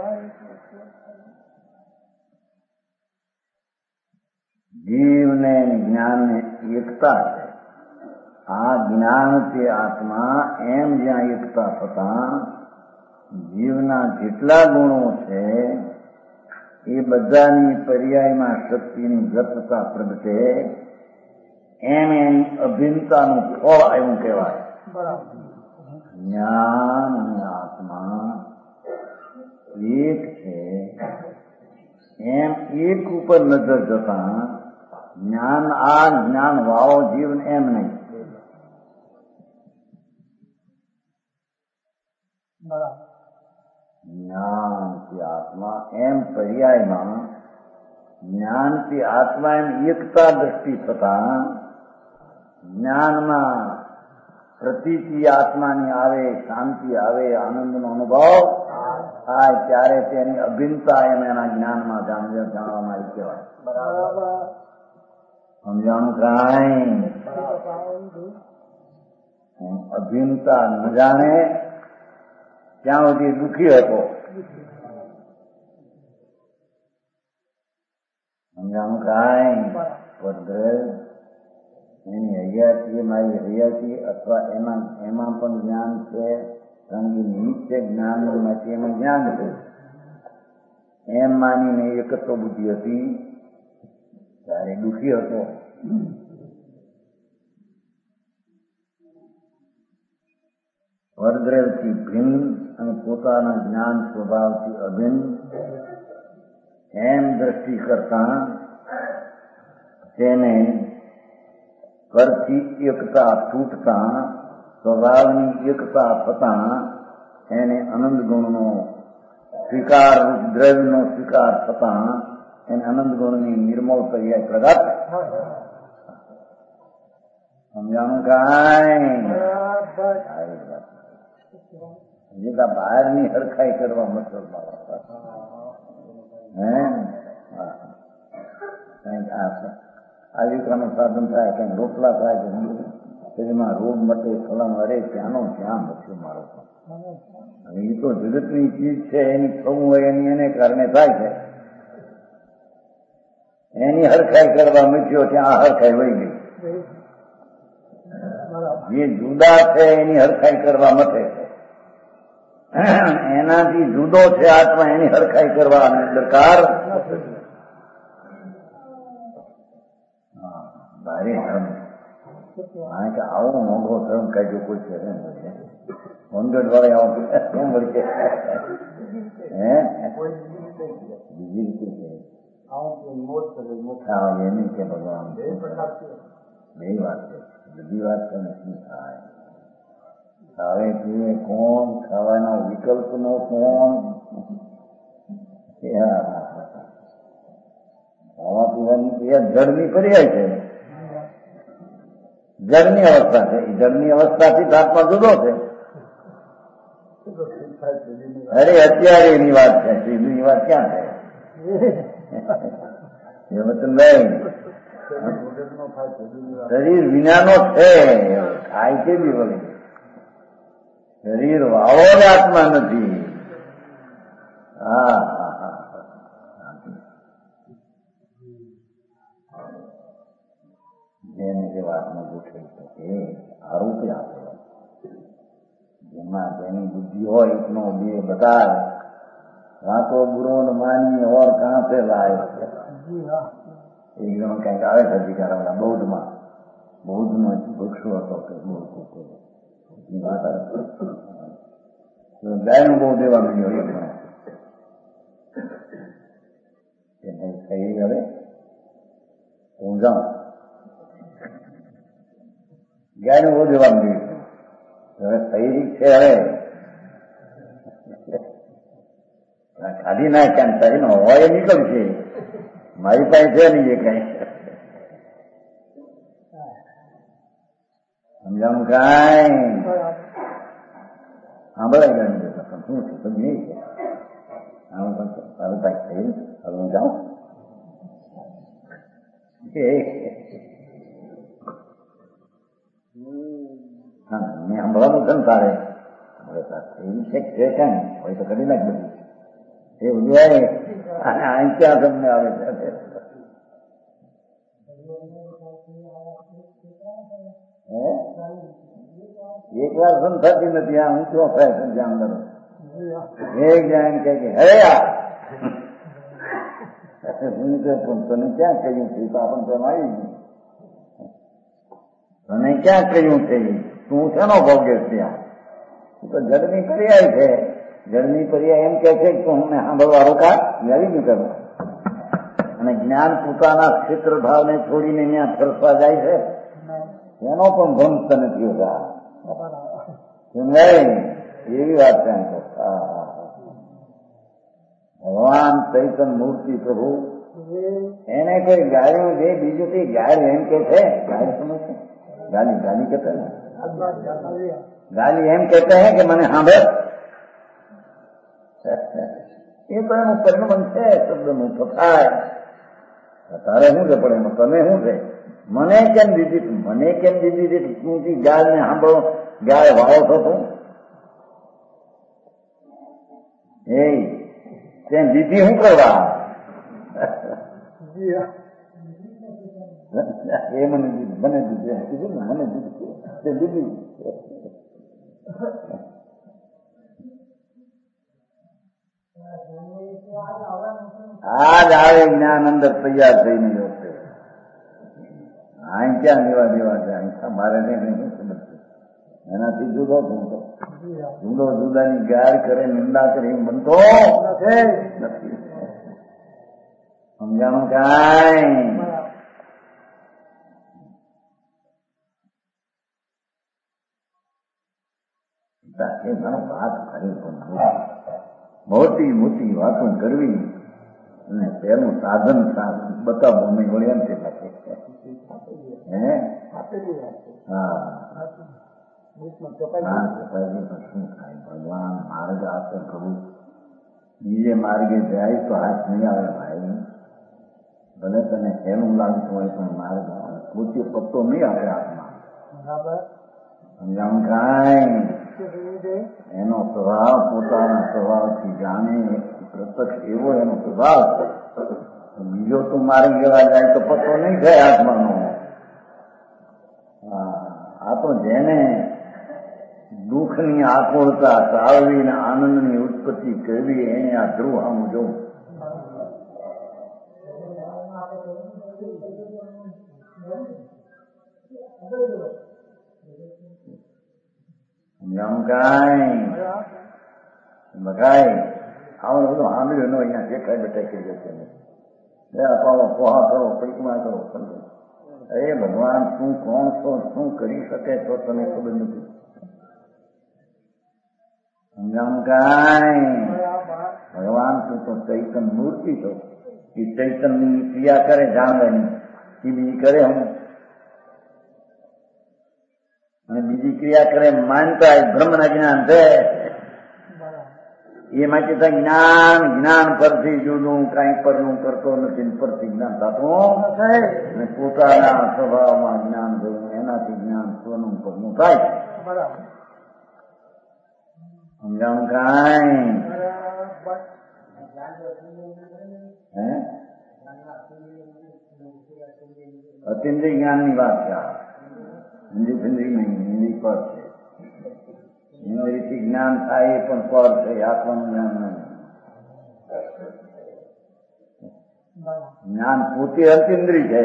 જીવને જ્ઞાનને એકતા છે. આ જ્ઞાનથી આત્મા એમ જ્યાં એકતા થતા જીવના જેટલા ગુણો છે એ બધાની પર્યાયમાં શક્તિની ગતતા પ્રગટે એમ એની અભિન્નતાનું ફળ એવું કહેવાય. જ્ઞાન અને આત્મા એક છે એમ એક ઉપર નજર જતા જ્ઞાન આ જ્ઞાન વાવો જીવન એમ નહીં. જ્ઞાનથી આત્મા એમ પર્યાયમાં જ્ઞાનથી આત્મા એમ એકતા દ્રષ્ટિ થતા જ્ઞાનમાં પ્રતીતિ આત્માની આવે, શાંતિ આવે, આનંદનો અનુભવ થાય ત્યારે તેની અભિન્નતા એમ એના જ્ઞાનમાં જાણવામાં આવી કહેવાય. સમજાણું કાંઈ? અભિન્નતા ન જાણે ત્યાં સુધી દુઃખી હતો. સમજાણું કાંઈ? ભદ્ર એની હૈયાથી મારી હૈયાથી અથવા એમાં એમાં પણ જ્ઞાન છે. કારણ કે નિત્ય જ્ઞાન માંથી એમાં જ્ઞાન છે એમ માનીને એકત્વ બુદ્ધિ હતી ત્યારે દુઃખી હતો. પરદ્રવથી ભિન્ન અને પોતાના જ્ઞાન સ્વભાવથી અભિન્ન એમ દ્રષ્ટિ કરતા તેને પરથી એકતા તૂટતા સ્વભાવની એકતા થતા એને આનંદ ગુણનો સ્વીકાર દ્રવ્યનો સ્વીકાર થતા એને આનંદ ગુણની નિર્મળ તૈયાર પ્રગટ. સમજાણું કાંઈ? જેટલા બહારની હરખાઈ કરવા મતલબ હે કઈક આજીવિકાનું સાધન થાય, કઈક રોટલા થાય કે એમાં રોગ મટે ફલન અરે ત્યાંનો ધ્યાન નથી મારો. હવે એ તો જગતની ચીજ છે, એની થવું હોય એની એને કારણે થાય છે. એની હરખાઈ કરવા મૂક્યો ત્યાં આ હરખાઈ વહી ગઈ. જે જુદા છે એની હરખાઈ કરવા મથે છે, એનાથી જુદો છે આત્મા, એની હરખાઈ કરવા દરકાર ભારે ધર્મ. કારણ કે આવો મોંઘો ધર્મ કાઢ્યો કોઈ છે હોમગઢ વાળે આવો કેમ વળશે? હે બીજી રીતે છે એની કે ભગવાન બે વાત છે. બીજી વાત તો નથી થાય. ખાવે પીવે કોણ, ખાવાના વિકલ્પ નો કોણ? ખાવા પીવાની ક્રિયા જળની પર્યાય છે. જળની અવસ્થા છે. જળની અવસ્થાથી આત્મા જુદો છે. અરે અત્યારે એની વાત છે, સીધુની વાત ક્યાં છે? એ વચન નહીં. શરીર વિનાનો છે, ખાય છે બી બોલે. શરીર વાળો જ આત્મા નથી. હા હા હા જેને જે વાતમાં ગોઠવી શકે આરોપી આપે, જેમાં જેની બુદ્ધિ હોય એટલો બે બધા વાતો બુરો માની ઓર કાં સે લાય. એક જણ કઈક આવે છે અધિકારા બૌદ્ધમાં, બૌદ્ધ નો ભક્ષુ હતો કે વાત ગાયનું બહુ દેવા મળ્યો એક જણો થઈ હવે હું જાઉં ગાયનું બહુ દેવા મળ્યું. હવે થઈ છે, હવે ખાધી ના ક્યાં કરીને હોય નીકળશે. મારી પાસે છે નહીં એ કઈ સમજાણું કાંઈ સાંભળાય ગયું પણ શું છે તો નહીં છે. આનું પણ સારું કાંઈક થયું. હવે હું જાઉં હા મેં સાંભળવાનું છે ને તારે હવે થયું છે છે કાંઈ હોય તો કરી નાખ બધું એ બધું આવે અને અહીં ક્યાં તમને આવે છે? એક વાર સમજાતી નથી. આ હું શું થાય સમજામ કરો એક જાણ કે હરે હું તો તને ક્યાં કહ્યું છે? તો આપણને તેમ આવી ગયું. તને ક્યાં કહ્યું છે? તું શેનો ભોગે ત્યાં? તો જળની પર્યાય છે. જળની પર્યાય એમ કે છે કે તું અમને સાંભળવા રોકા આવી ગયું કરવા. અને જ્ઞાન પોતાના ક્ષેત્ર ભાવને છોડીને ત્યાં ફરવા જાય છે. એનો પણ ભ્રંશ નથી હોતા. એવી વાત છે. ભગવાન ચૈતન્ય મૂર્તિ પ્રભુ એને કોઈ ગાયું છે, બીજું કઈ ગાય એમ કે છે. ગાય સમજ છે? ગાલી ગાલી કહેતા ને ગાલી એમ કહેતા હે કે મને સાંભળ. એ તો એનું પરિણામ છે શબ્દનું થાય. તારે શું છે પણ એમાં તમે શું છે? મને કેમ દીધી મને કેમ દીધી તું ગાય ને સાંભળો ગાય વાળો છો તું? એ તેમ દીધી શું કરવા? એ મને દીધી મને દીધી કીધું ને મને દીધી તે દીધી. આજ આવે જ્ઞાન અંદર તૈયાર થઈને જશે. અહીં ક્યાં લેવા દેવા છે? અહીં મારે નહીં ખબર છે. એનાથી જુદો છું તો જુદો જુદાની ગાય કરે નિંદા કરે એમ બનતો નથી. સમજાણું કાંઈ? વાત કરી પણ મોટી મોટી વાતો કરવી અને તેનું સાધન બતાવવું મેં વળી એમ છે. હે હા શું થાય? ભગવાન માર્ગ આપે પ્રભુ. બીજે માર્ગે જાય તો હાથ નહીં આવે ભાઈ. ભલે તને હેલું લાગતું હોય પણ માર્ગ પોતે પત્તો નહીં આપે હાથમાં. સમજાવું કાંઈ? એનો સ્વભાવ પોતાના સ્વભાવથી જાણે પ્રત્યક્ષ એવો એનો સ્વભાવ બીજો તું મારી લેવા જાય તો પતો નહીં થાય આત્માનો. આ તો જેને દુઃખની આકુળતા સાળવી ને આનંદની ઉત્પત્તિ કરવી એને આ ધ્રુવ આમ જોવું. કાંઈ બગાય આવું બધું સાંભળ્યું નો અહીંયા દેખાય બેઠા કરી જશે અપાવો પોહા કરો પરિક્રમા કરો. અરે ભગવાન શું કોણ છો શું કરી શકે તો તને ખબર નથી. સમજાવું કાંઈ ભગવાન તું તો ચૈતન મૂર્તિ છો. એ ચૈતનની ક્રિયા કરે જાણવાની એ બીજી કરે હું અને બીજી ક્રિયા કરે માનતા બ્રહ્મના જ્ઞાન છે. એ માટે તો જ્ઞાન જ્ઞાન પરથી જુદું કઈ પરનું કરતો નથી. પરથી જ્ઞાન થતું અને પોતાના સ્વભાવમાં જ્ઞાન થયું એનાથી જ્ઞાન સ્વનું પરનું થાય. સમજાવું કાંઈ હે અતિન્દ્રિય જ્ઞાનની વાત છે. હિન્દી ફિન્દ્રી નહીં, હિન્દી પર છે. ઇન્દ્રિયથી જ્ઞાન થાય એ પણ પર છે, આત્માનું જ્ઞાન નહીં. જ્ઞાન પોતે અતિન્દ્રિય છે.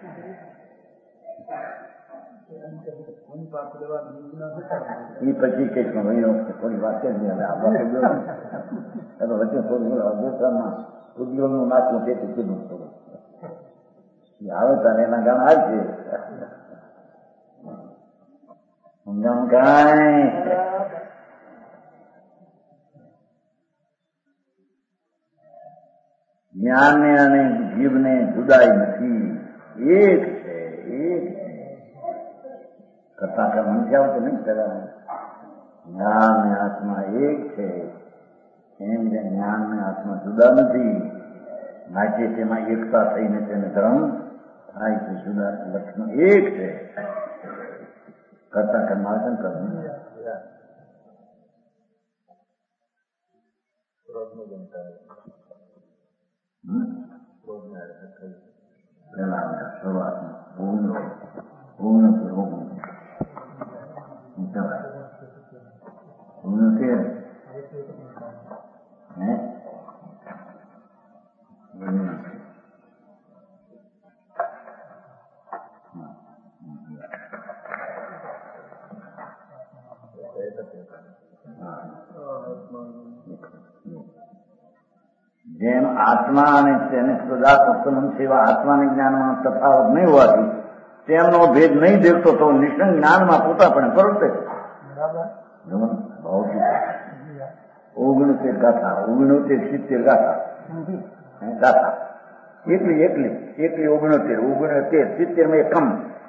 એ પછી કઈક થોડી વાત છે વચ્ચે થોડું અભ્યાસમાં ઉદ્યોગનું નાખવું તે કીધું થોડું આવે તારે એના ગામ આવશે. સમજાવું કાંઈ જ્ઞાનને અને જીવને જુદાઈ નથી, એક છે. એક છે કરતા કર નથી આવતું નહીં પેલા જ્ઞાન ને આત્મા એક છે. એમ જે જ્ઞાન ને આત્મા જુદા નથી માટે તેમાં એકતા થઈને તેને ધર્મ થાય છે. જુદા લક્ષણ એક છે. કરતા કર્મા છે ને કર્મ પેલા શરૂઆતમાં પૂર્ણ પૂર્ણ પૂર્ણ પૂર્ણ કે હે જેમ આત્મા અને તેને સદાત્મ સંબંધ છે એવા આત્માને જ્ઞાનમાં તફાવત નહીં હોવાથી તેમનો ભેદ નહીં દેખતો તો નિષ્ઠ જ્ઞાનમાં પોતાપણે પ્રવર્તે. ઓગણતેર ગાથા ઓગણોતેર સિત્તેર ગાથા ગાથા એકલી એકલી એકલી ઓગણોતેર ઓગણોતેર સિત્તેર માં એક કમ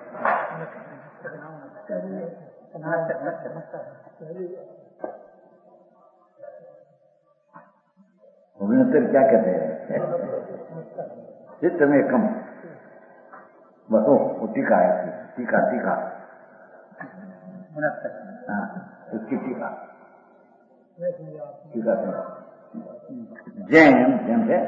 ओगनहत्तर क्या कहते हैं चित्त में कम बस वो टीका है टीका टीका हाँ उसकी टीका टीका जैन जैन से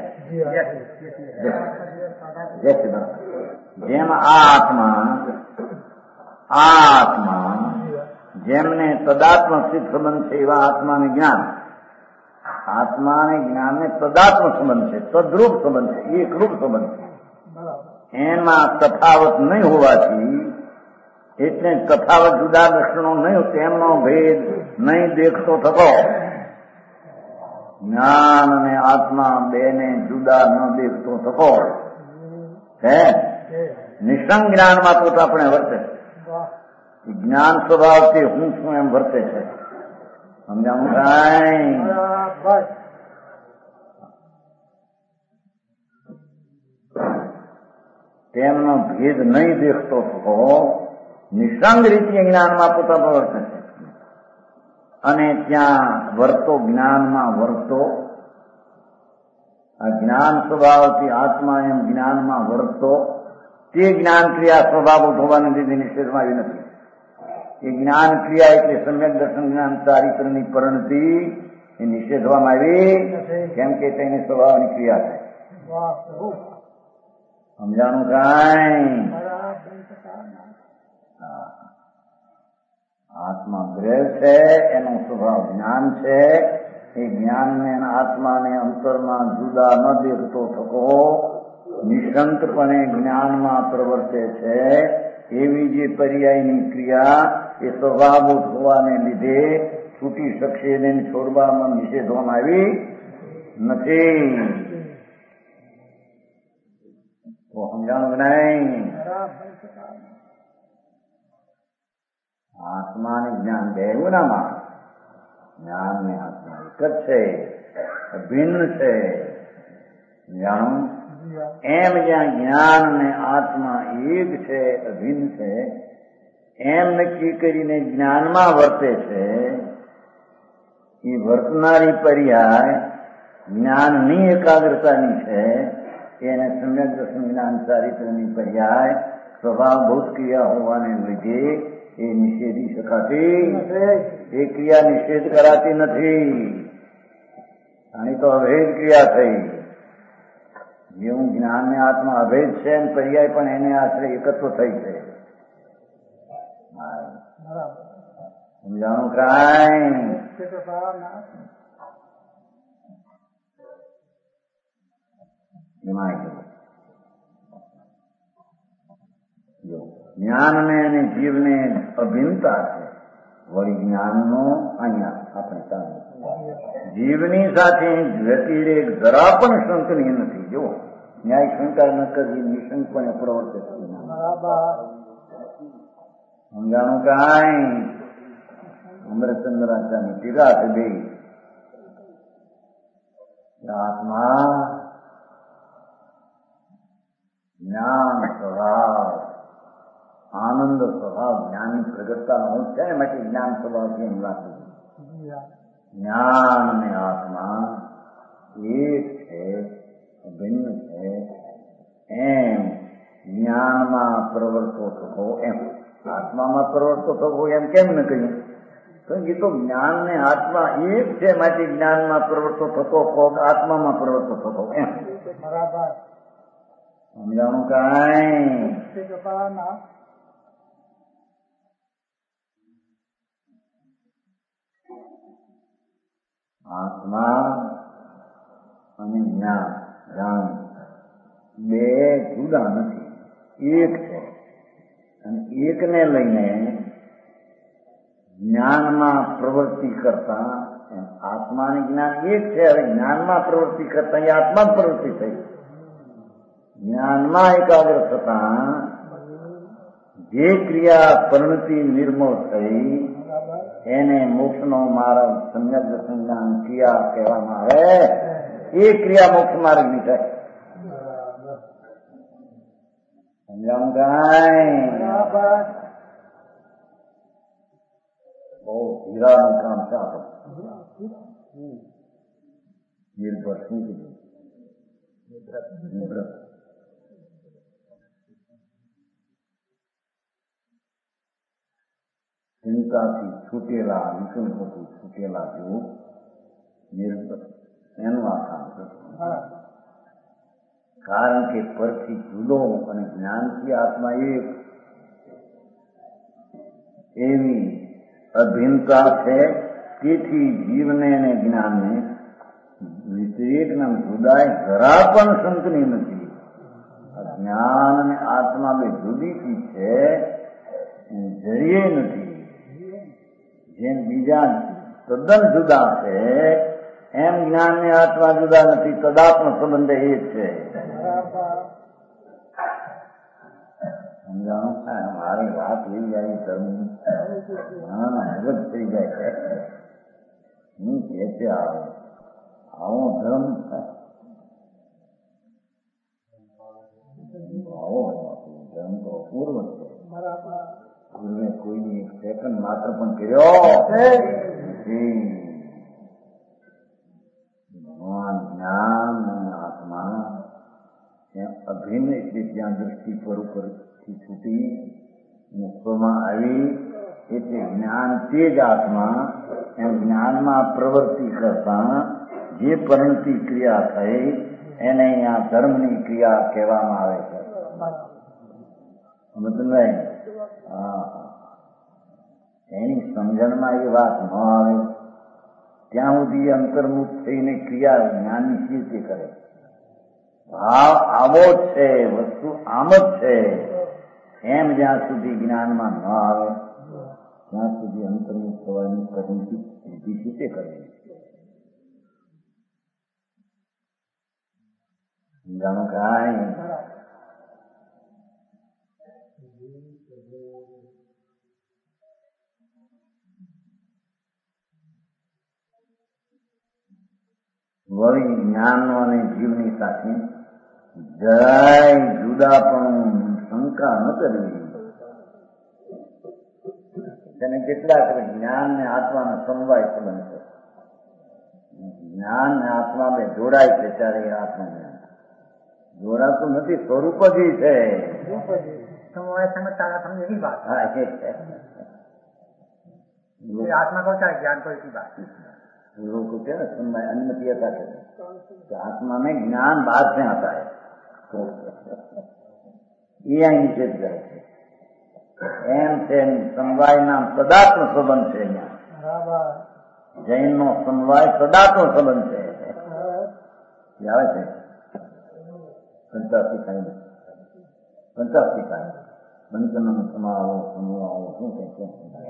जैसे જેમ આ આત્મા આ આત્મા જેમને તદાત્મ સ્થિત સંબંધ છે એવા આત્માને જ્ઞાન આત્મા અને જ્ઞાન ને તદાત્મ સંબંધ છે, તદ્રૂપ સંબંધ છે, એકરૂપ સંબંધ છે. એમાં તફાવત નહીં હોવાથી એટલે તફાવત જુદા લક્ષણો નહીં તેમનો ભેદ નહીં દેખતો થતો. જ્ઞાન અને આત્મા બેને જુદા ન દેખતો થતો હે નિષ્ઠંગ જ્ઞાનમાં તો આપણે વર્તે જ્ઞાન સ્વભાવથી હું શું એમ વર્તે છે. સમજાવું કાંઈ તેમનો ભેદ નહીં દેખતો થતો નિષ્ઠંગ રીતે જ્ઞાનમાં પોતા પ્રવર્તે છે અને ત્યાં વર્તો જ્ઞાનમાં વર્તો આ જ્ઞાન સ્વભાવથી આત્મા એમ જ્ઞાનમાં વર્તો તે જ્ઞાન ક્રિયા સ્વભાવ હોવાને લીધે નિષેધમાં આવી નથી. એ જ્ઞાન ક્રિયા એટલે સમ્યક દર્શન જ્ઞાન ચારિત્રની પરિણતિ એ નિષેધવામાં આવી કેમ કે તેની સ્વભાવની ક્રિયા છે. સમજાણું કાંઈ? આત્મા ગ્રેવ છે, એનો સ્વભાવ જ્ઞાન છે. એ જ્ઞાનને આત્માને અંતરમાં જુદા ન દેખતો થકો નિશંકપણે જ્ઞાનમાં પ્રવર્તે છે. એવી જે પર્યાયની ક્રિયા એ સ્વભાવભૂત હોવાને લીધે છૂટી શકશે એને છોડવામાં નિષેધવામાં આવી નથી. તો સમજાણું નહીં? આત્માને જ્ઞાન દેવુનામાં જ્ઞાન ને આત્મા એક જ છે, ભિન્ન છે. જાણું એમ જ્યાં જ્ઞાન ને આત્મા એક છે, અભિન્ન છે, એમ નક્કી કરીને જ્ઞાનમાં વર્તે છે. એ વર્તનારી પર્યાય જ્ઞાનની એકાગ્રતાની છે. એને સમ્યક દર્શન જ્ઞાન ચારિત્રની પર્યાય સ્વભાવભૂત ક્રિયા હોવાને લીધે એ નિષેધી શકાતી, એ ક્રિયા નિષેધ કરાતી નથી. આની તો અભેદ ક્રિયા થઈ. જેવું જ્ઞાન ને આત્મા અભેદ છે એમ પર્યાય પણ એને આશરે એકત્વ થઈ છે. સમજાણું કાંઈ? જ્ઞાનને અને જીવને અભિન્નતા છે. વળી જ્ઞાનનો અહીંયા આપણે સામે જીવની સાથે વ્યતિરેક જરા પણ શંકનીય નથી. જો ન્યાય શંકા ન કરવી, નિશંકપણે પ્રવર્તે. સમજાણું કાંઈ? અમૃતચંદ્રાચાર્યની ટીકા છે બે. આત્મા જ્ઞાન સ્વભાવ, આનંદ સ્વભાવ, જ્ઞાનની પ્રગટતાનો અંશ છે ને, માટે જ્ઞાન સ્વભાવ છે એમ વાત. જ્ઞાન અને આત્મા એક છે, ભિન્ન છે. એમ જ્ઞાનમાં પ્રવર્તો થકો એમ આત્મામાં પ્રવર્તો થકો એમ કેમ ન કહ્યું? તો એ તો જ્ઞાન ને આત્મા એક છે, માટે જ્ઞાનમાં પ્રવર્તો થતો કોક આત્મામાં પ્રવર્તો થતો એમ. સમજાણું કાંઈ? આત્મા અને જ્ઞાન જાણ બે જુદા નથી, એક છે. અને એકને લઈને જ્ઞાનમાં પ્રવૃત્તિ કરતા આત્મા અને જ્ઞાન એક છે. હવે જ્ઞાનમાં પ્રવૃત્તિ કરતા એ આત્મા જ પ્રવૃત્તિ થઈ. જ્ઞાનમાં એકાગ્ર થતા જે ક્રિયા પરિણતિ નિર્મળ થઈ એને મોક્ષનો માર્ગ સમ્યક દર્શન જ્ઞાન ક્રિયા કહેવામાં આવે. એ ક્રિયા મોક્ષ માર્ગની થાય. સમજાવું કાંઈ? બહુ હીરાનું કામ છે આપણું. નિર્ભર શું કીધું? નિર્ભર ચિંતાથી છૂટેલા, વિકલ્પોથી છૂટેલા જેવું નિર્ભર એનું આ કામ છે. કારણ કે પરથી જુદો અને જ્ઞાનથી આત્મા એક એવી અભિન્નતા છે. તેથી જીવને અને જ્ઞાનને વિતરેકના જુદાય જરા પણ શંકની નથી. જ્ઞાન અને આત્મા બે જુદી ચીજ છે, જરીએ નથી. જેમ બીજા તદ્દન જુદા છે એમ જ્ઞાન ને આત્મા જુદા નથી, તદાત્મ સંબંધ એક છે. સમજાણું? મારી વાત એવી જાય ધર્મ ના મગજ થઈ જાય છે. હું કે છે આવે આવો ધર્મ આવો ધર્મ તો અપૂર્વ છે. પૂર્વે કોઈની એક સેકન્ડ માત્ર પણ કર્યો ભગવાન જ્ઞાન અને આત્મા અભિન્ન એટલે જ્યાં દૃષ્ટિ પર ઉપરથી છૂટી મુક્તમાં આવી એટલે જ્ઞાન તે જ આત્મા એમ જ્ઞાનમાં પ્રવૃત્તિ કરતા જે પરિણતિ ક્રિયા થઈ એને અહીંયા ધર્મની ક્રિયા કહેવામાં આવે છે. સમજભાઈ હા એની સમજણમાં એ વાત ન આવે ત્યાં સુધી અંતર્મુખ થઈને ક્રિયા જ્ઞાનની સ્થિતિ કરે. ભાવ આવો જ છે, વસ્તુ આમ જ છે એમ જ્યાં સુધી જ્ઞાનમાં ન આવે ત્યાં સુધી અંતર્મુખ થવાની પરિણતિ સ્થિતિ કરે. સમજાણું કાંઈ? વળી જ્ઞાનનો અને જીવની સાથે જરાય જુદા પણ શંકા ન કરવી. તેને કેટલાક જ્ઞાન ને આત્માનો સમવાય સંબંધ છે. જ્ઞાન ને આત્મા બે જોડાય છે ત્યારે એ આત્મજ્ઞાન જોડાતું નથી, સ્વરૂપ જ છે. आत्मा को चाहे ज्ञान को इसी बात लोग को क्या ना अनुमति आता है कि आत्मा में ज्ञान बाद में आता है तो ये निषेध करे છે. એમ છે સમવાયના સદાત્મ સંબંધ છે. જૈનનો સમવાય સદાત્મ સંબંધ છે. આવે છે પંચાશી પંચાશી કાય પંચનમ સમાવો સમવાવો શું કે છે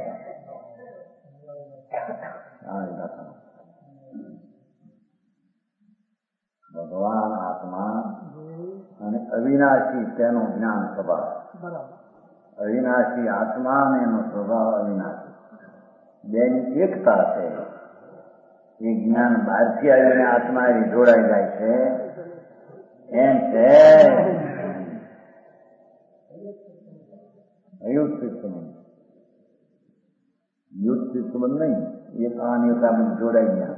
ભગવાન આત્મા અને અવિનાશી તેનું જ્ઞાન સ્વભાવ. અવિનાશી આત્મા અને એનો સ્વભાવ અવિનાશી બેની એકતા છે. એ જ્ઞાન બહારથી આવીને આત્મા એ જોડાઈ જાય છે એમ છે. અયુક્ત સંબંધ યુક્ત સંબંધ નહીં, એ કહાની આપણે જોડાઈ ગયા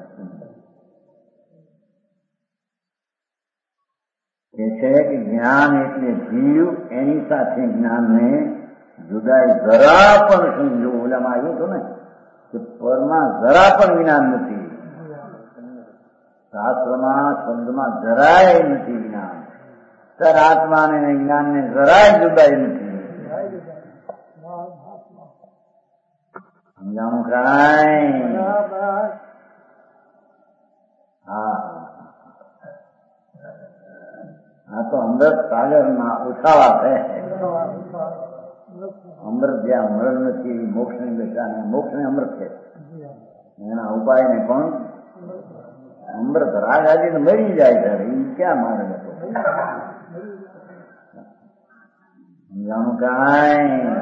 કે છે કે જ્ઞાન એટલે જીવ એની સાથે જ્ઞાનને જુદાઈ જરા પણ સમજો. ઓલામાં આવ્યું હતું ને કે પરમાં જરા પણ જ્ઞાન નથી, શાસ્ત્રમાં શબ્દમાં જરાય નથી જ્ઞાન. ત્યારે આત્માને જ્ઞાનને જરાય જુદાઈ નથી. સમજાણું કાંઈ? હા હા તો અમૃત સાગર ના ઉછાળા છે. અમૃત જ્યાં અમૃત નથી મોક્ષ ની દશા ને મોક્ષ ને અમૃત છે. એના ઉપાય ને પણ અમૃત રાગ આદિને મરી જાય ત્યારે એ ક્યાં મારે હતો. સમજાણું કાંઈ?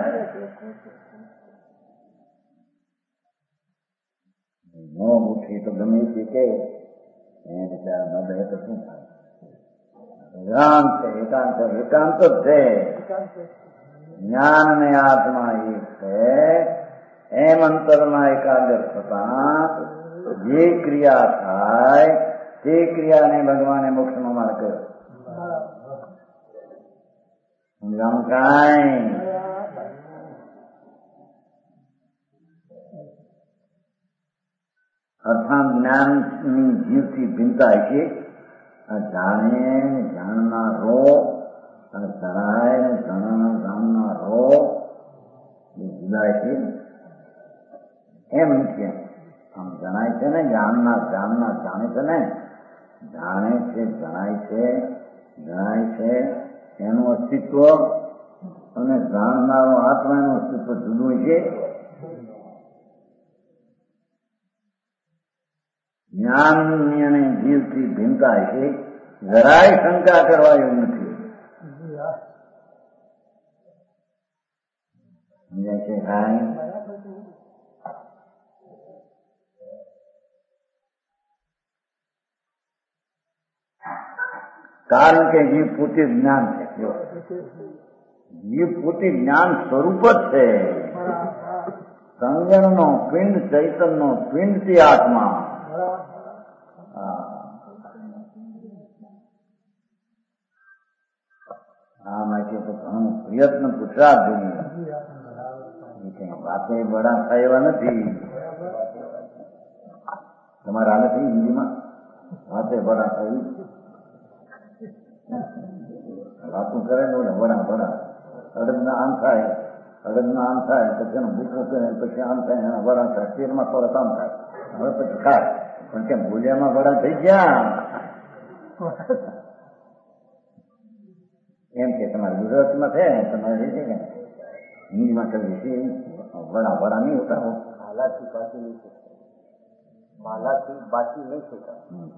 નો ઉઠી તો ગમે તે કે એને બિચારા ન બે તો શું થાય? એકાંત છે, એકાંત એકાંત જ છે. જ્ઞાન ને આત્મા એક છે એમ અંતરમાં એકાગ્ર થતા જે ક્રિયા થાય તે ક્રિયાને ભગવાને મોક્ષનો માર્ગ કર્યો. સમજાણું કાંઈ? અર્થાત જ્ઞાનની જીવથી ભિન્નતા છે. જાણે જાણનારો જણાય ને જાણનારો જુદાય છે એમ નથી. આમ જણાય છે ને જાણનાર જાણનાર જાણે છે ને જાણે છે જણાય છે જણાય છે એનું અસ્તિત્વ અને જાણનારો આત્માનું અસ્તિત્વ જુદું છે. જ્ઞાનની અને જીવથી ભિન્નતા છે, જરાય શંકા કરવા એવું નથી. સમજાય છે કાંઈ? કારણ કે જીવ પોતે જ્ઞાન છે. જીવ પોતે જ્ઞાન સ્વરૂપ જ છે. સંજ્ઞનો પિંડ ચૈતનનો પિંડ તે આત્મા. આ માટે તો ઘણું પ્રયત્ન પુરુષાર્થ જોઈએ. વાતે બડા થાય એવા નથી. તમારા નથી હિન્દીમાં વાતે બડા થઈ વાતું કરે ને વડા વડા અડદના આમ થાય અડદના આમ થાય પછી એનો ભૂકો કરે પછી આમ થાય એના વડા થાય તેલમાં થોડા આમ થાય હવે પછી ખાય પણ કેમ ભૂલિયામાં વડા થઈ ગયા એમ કે તમારે ગુજરાતીમાં છે તમારે રહી છે કે હિન્દીમાં કહીએ છીએ વડા વડા નહીં હોતા હો માલાથી બાકી નહીં થતા માલાથી બાકી નહીં થતા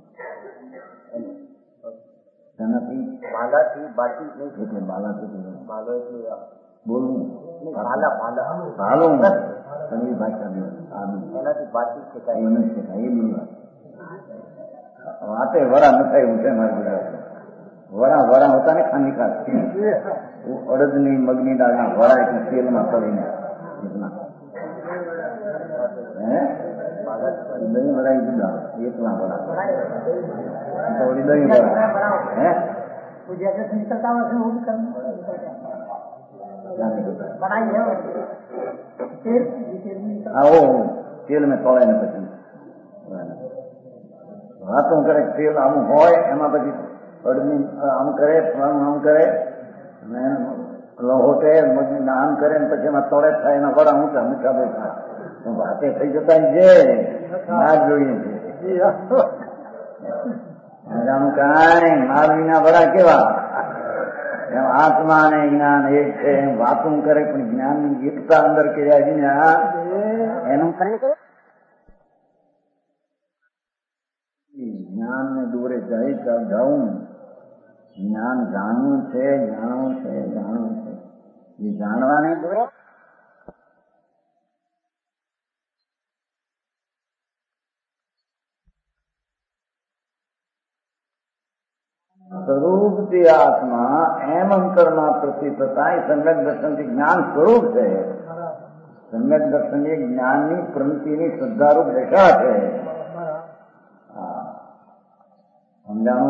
તેનાથી માલાથી બાકી નહીં એટલે માલાથી માલો એટલે બોલવું માલા માલા ભાલો તમારી ભાષા એનાથી બાકી શકાય એ નથી શકાય એ બી વાત વાતે વડા ન થાય એવું છે મારી ગુજરાતમાં વડા વડા હોતા ને ખાની ખાસ અડદની મગની દાળના વડા એટલે તેલમાં તળીને હે દહીં વડા જુદા એકલા વડા દહીં વડા હે આવો તેલ મેં તળાય ને પછી વાતો કરે તેલ આમ હોય એમાં પછી અડની આમ કરે આમ કરે લોહોટે મગની આમ કરે ને પછી એમાં તળે થાય એના વડા ઊંચા મીઠા બેઠા વાતે થઈ જતા છે ના જોઈએ છે કાંઈ માલવીના વડા કેવા એમ આત્મા અને જ્ઞાન એક છે એમ વાતું કરે પણ જ્ઞાનની એકતા અંદર કર્યા છે ને એનું જ્ઞાન ને દોરે જાય જાઉં જ્ઞાન જાણવું છે જાણવું છે જાણવું છે એ જાણવાને દોરે સ્વરૂપથી આત્મા એમ અંતરમાં પ્રતિપતા એ સમ્યક દર્શનથી જ્ઞાન સ્વરૂપ છે. સમ્યક દર્શન એ જ્ઞાનની પ્રવૃત્તિની શ્રદ્ધારૂપ રેખા છે. સમજાણું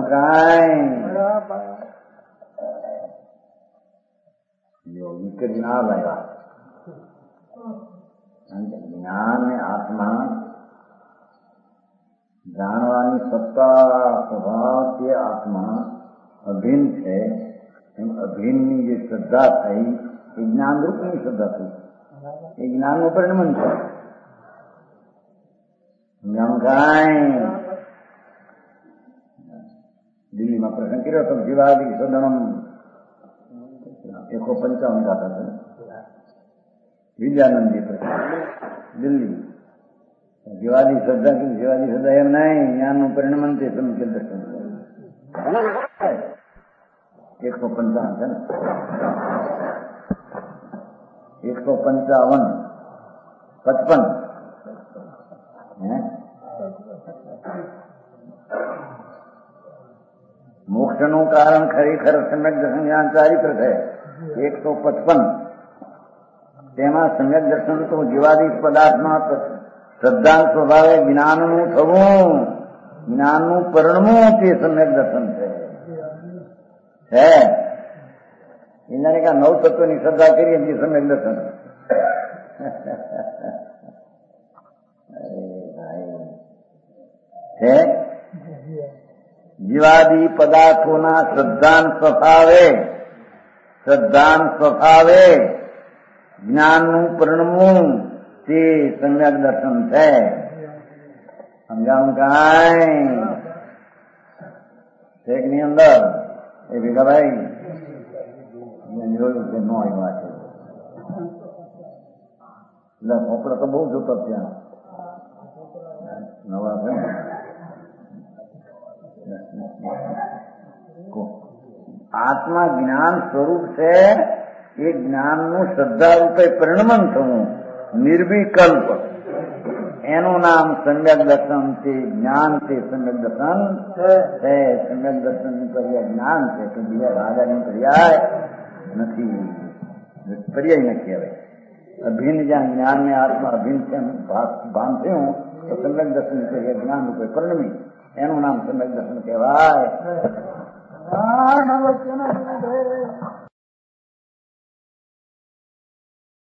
કાંઈ વિકટ ના લાગ્યા. જ્ઞાન ને આત્મા જાણવાની સત્તા સ્વભાવ તે આત્મા અભિન્ન છે. એમ અભિન્નની જે શ્રદ્ધા થઈ એ જ્ઞાન રૂપની શ્રદ્ધા થઈ. એ જ્ઞાનનું પરિણમન છે. સમજાણું કાંઈ દિલ્હીમાં પ્રસંગ કર્યો તો જીવાદી સદનમ એકસો પંચાવન ગાતા છે વિદ્યાનંદજી પ્રસંગ દિલ્હી. જીવાદી શ્રદ્ધા કે જીવાદી શ્રદ્ધા એમ નહીં, જ્ઞાનનું પરિણમન તે સમ્યક દર્શન એકસો પંચાવન છે ને એકસો પંચાવન પચપન હે મોક્ષનું કારણ ખરેખર સમ્યક દર્શન જ્ઞાન ચારિત્ર છે. એકસો પચપન તેમાં સમ્યક દર્શન તો જીવાદી પદાર્થમાં શ્રદ્ધા સ્વભાવે જ્ઞાનનું થવું, જ્ઞાનનું પરિણમવું તે સમ્યક દર્શન છે. હે એને કા નવ તત્વની શ્રદ્ધા કરીએ તે સમ્યક દર્શન છે. જીવાદી પદાર્થોના શ્રદ્ધાન સ્વભાવે શ્રદ્ધાન સ્વભાવે જ્ઞાનનું પરિણમવું તે સમ્યક દર્શન છે. સમજાણું કાંઈ એક ની અંદર એ ભેગાભાઈ જોયું કે નો આવ્યા છે એટલે પોપડા તો બહુ જોતો ત્યાં નવા છે. આત્મા જ્ઞાન સ્વરૂપ છે. એ જ્ઞાનનું શ્રદ્ધા રૂપે પરિણમન થવું નિર્વિકલ્પ એનું નામ સમ્યક દર્શન છે. જ્ઞાન છે સમ્યક દર્શન છે. સમ્યક દર્શન ની પર્યાય જ્ઞાન છે કે બીજા રાજાની પર્યાય નથી, પર્યાય નથી. હવે અભિન્ન જ્યાં જ્ઞાન ને આત્મા અભિન્ન છે ભાન થયું તો સમ્યક દર્શન ની પર્યાય જ્ઞાન રૂપે પરિણમી એનું નામ સમ્યક દર્શન કહેવાય.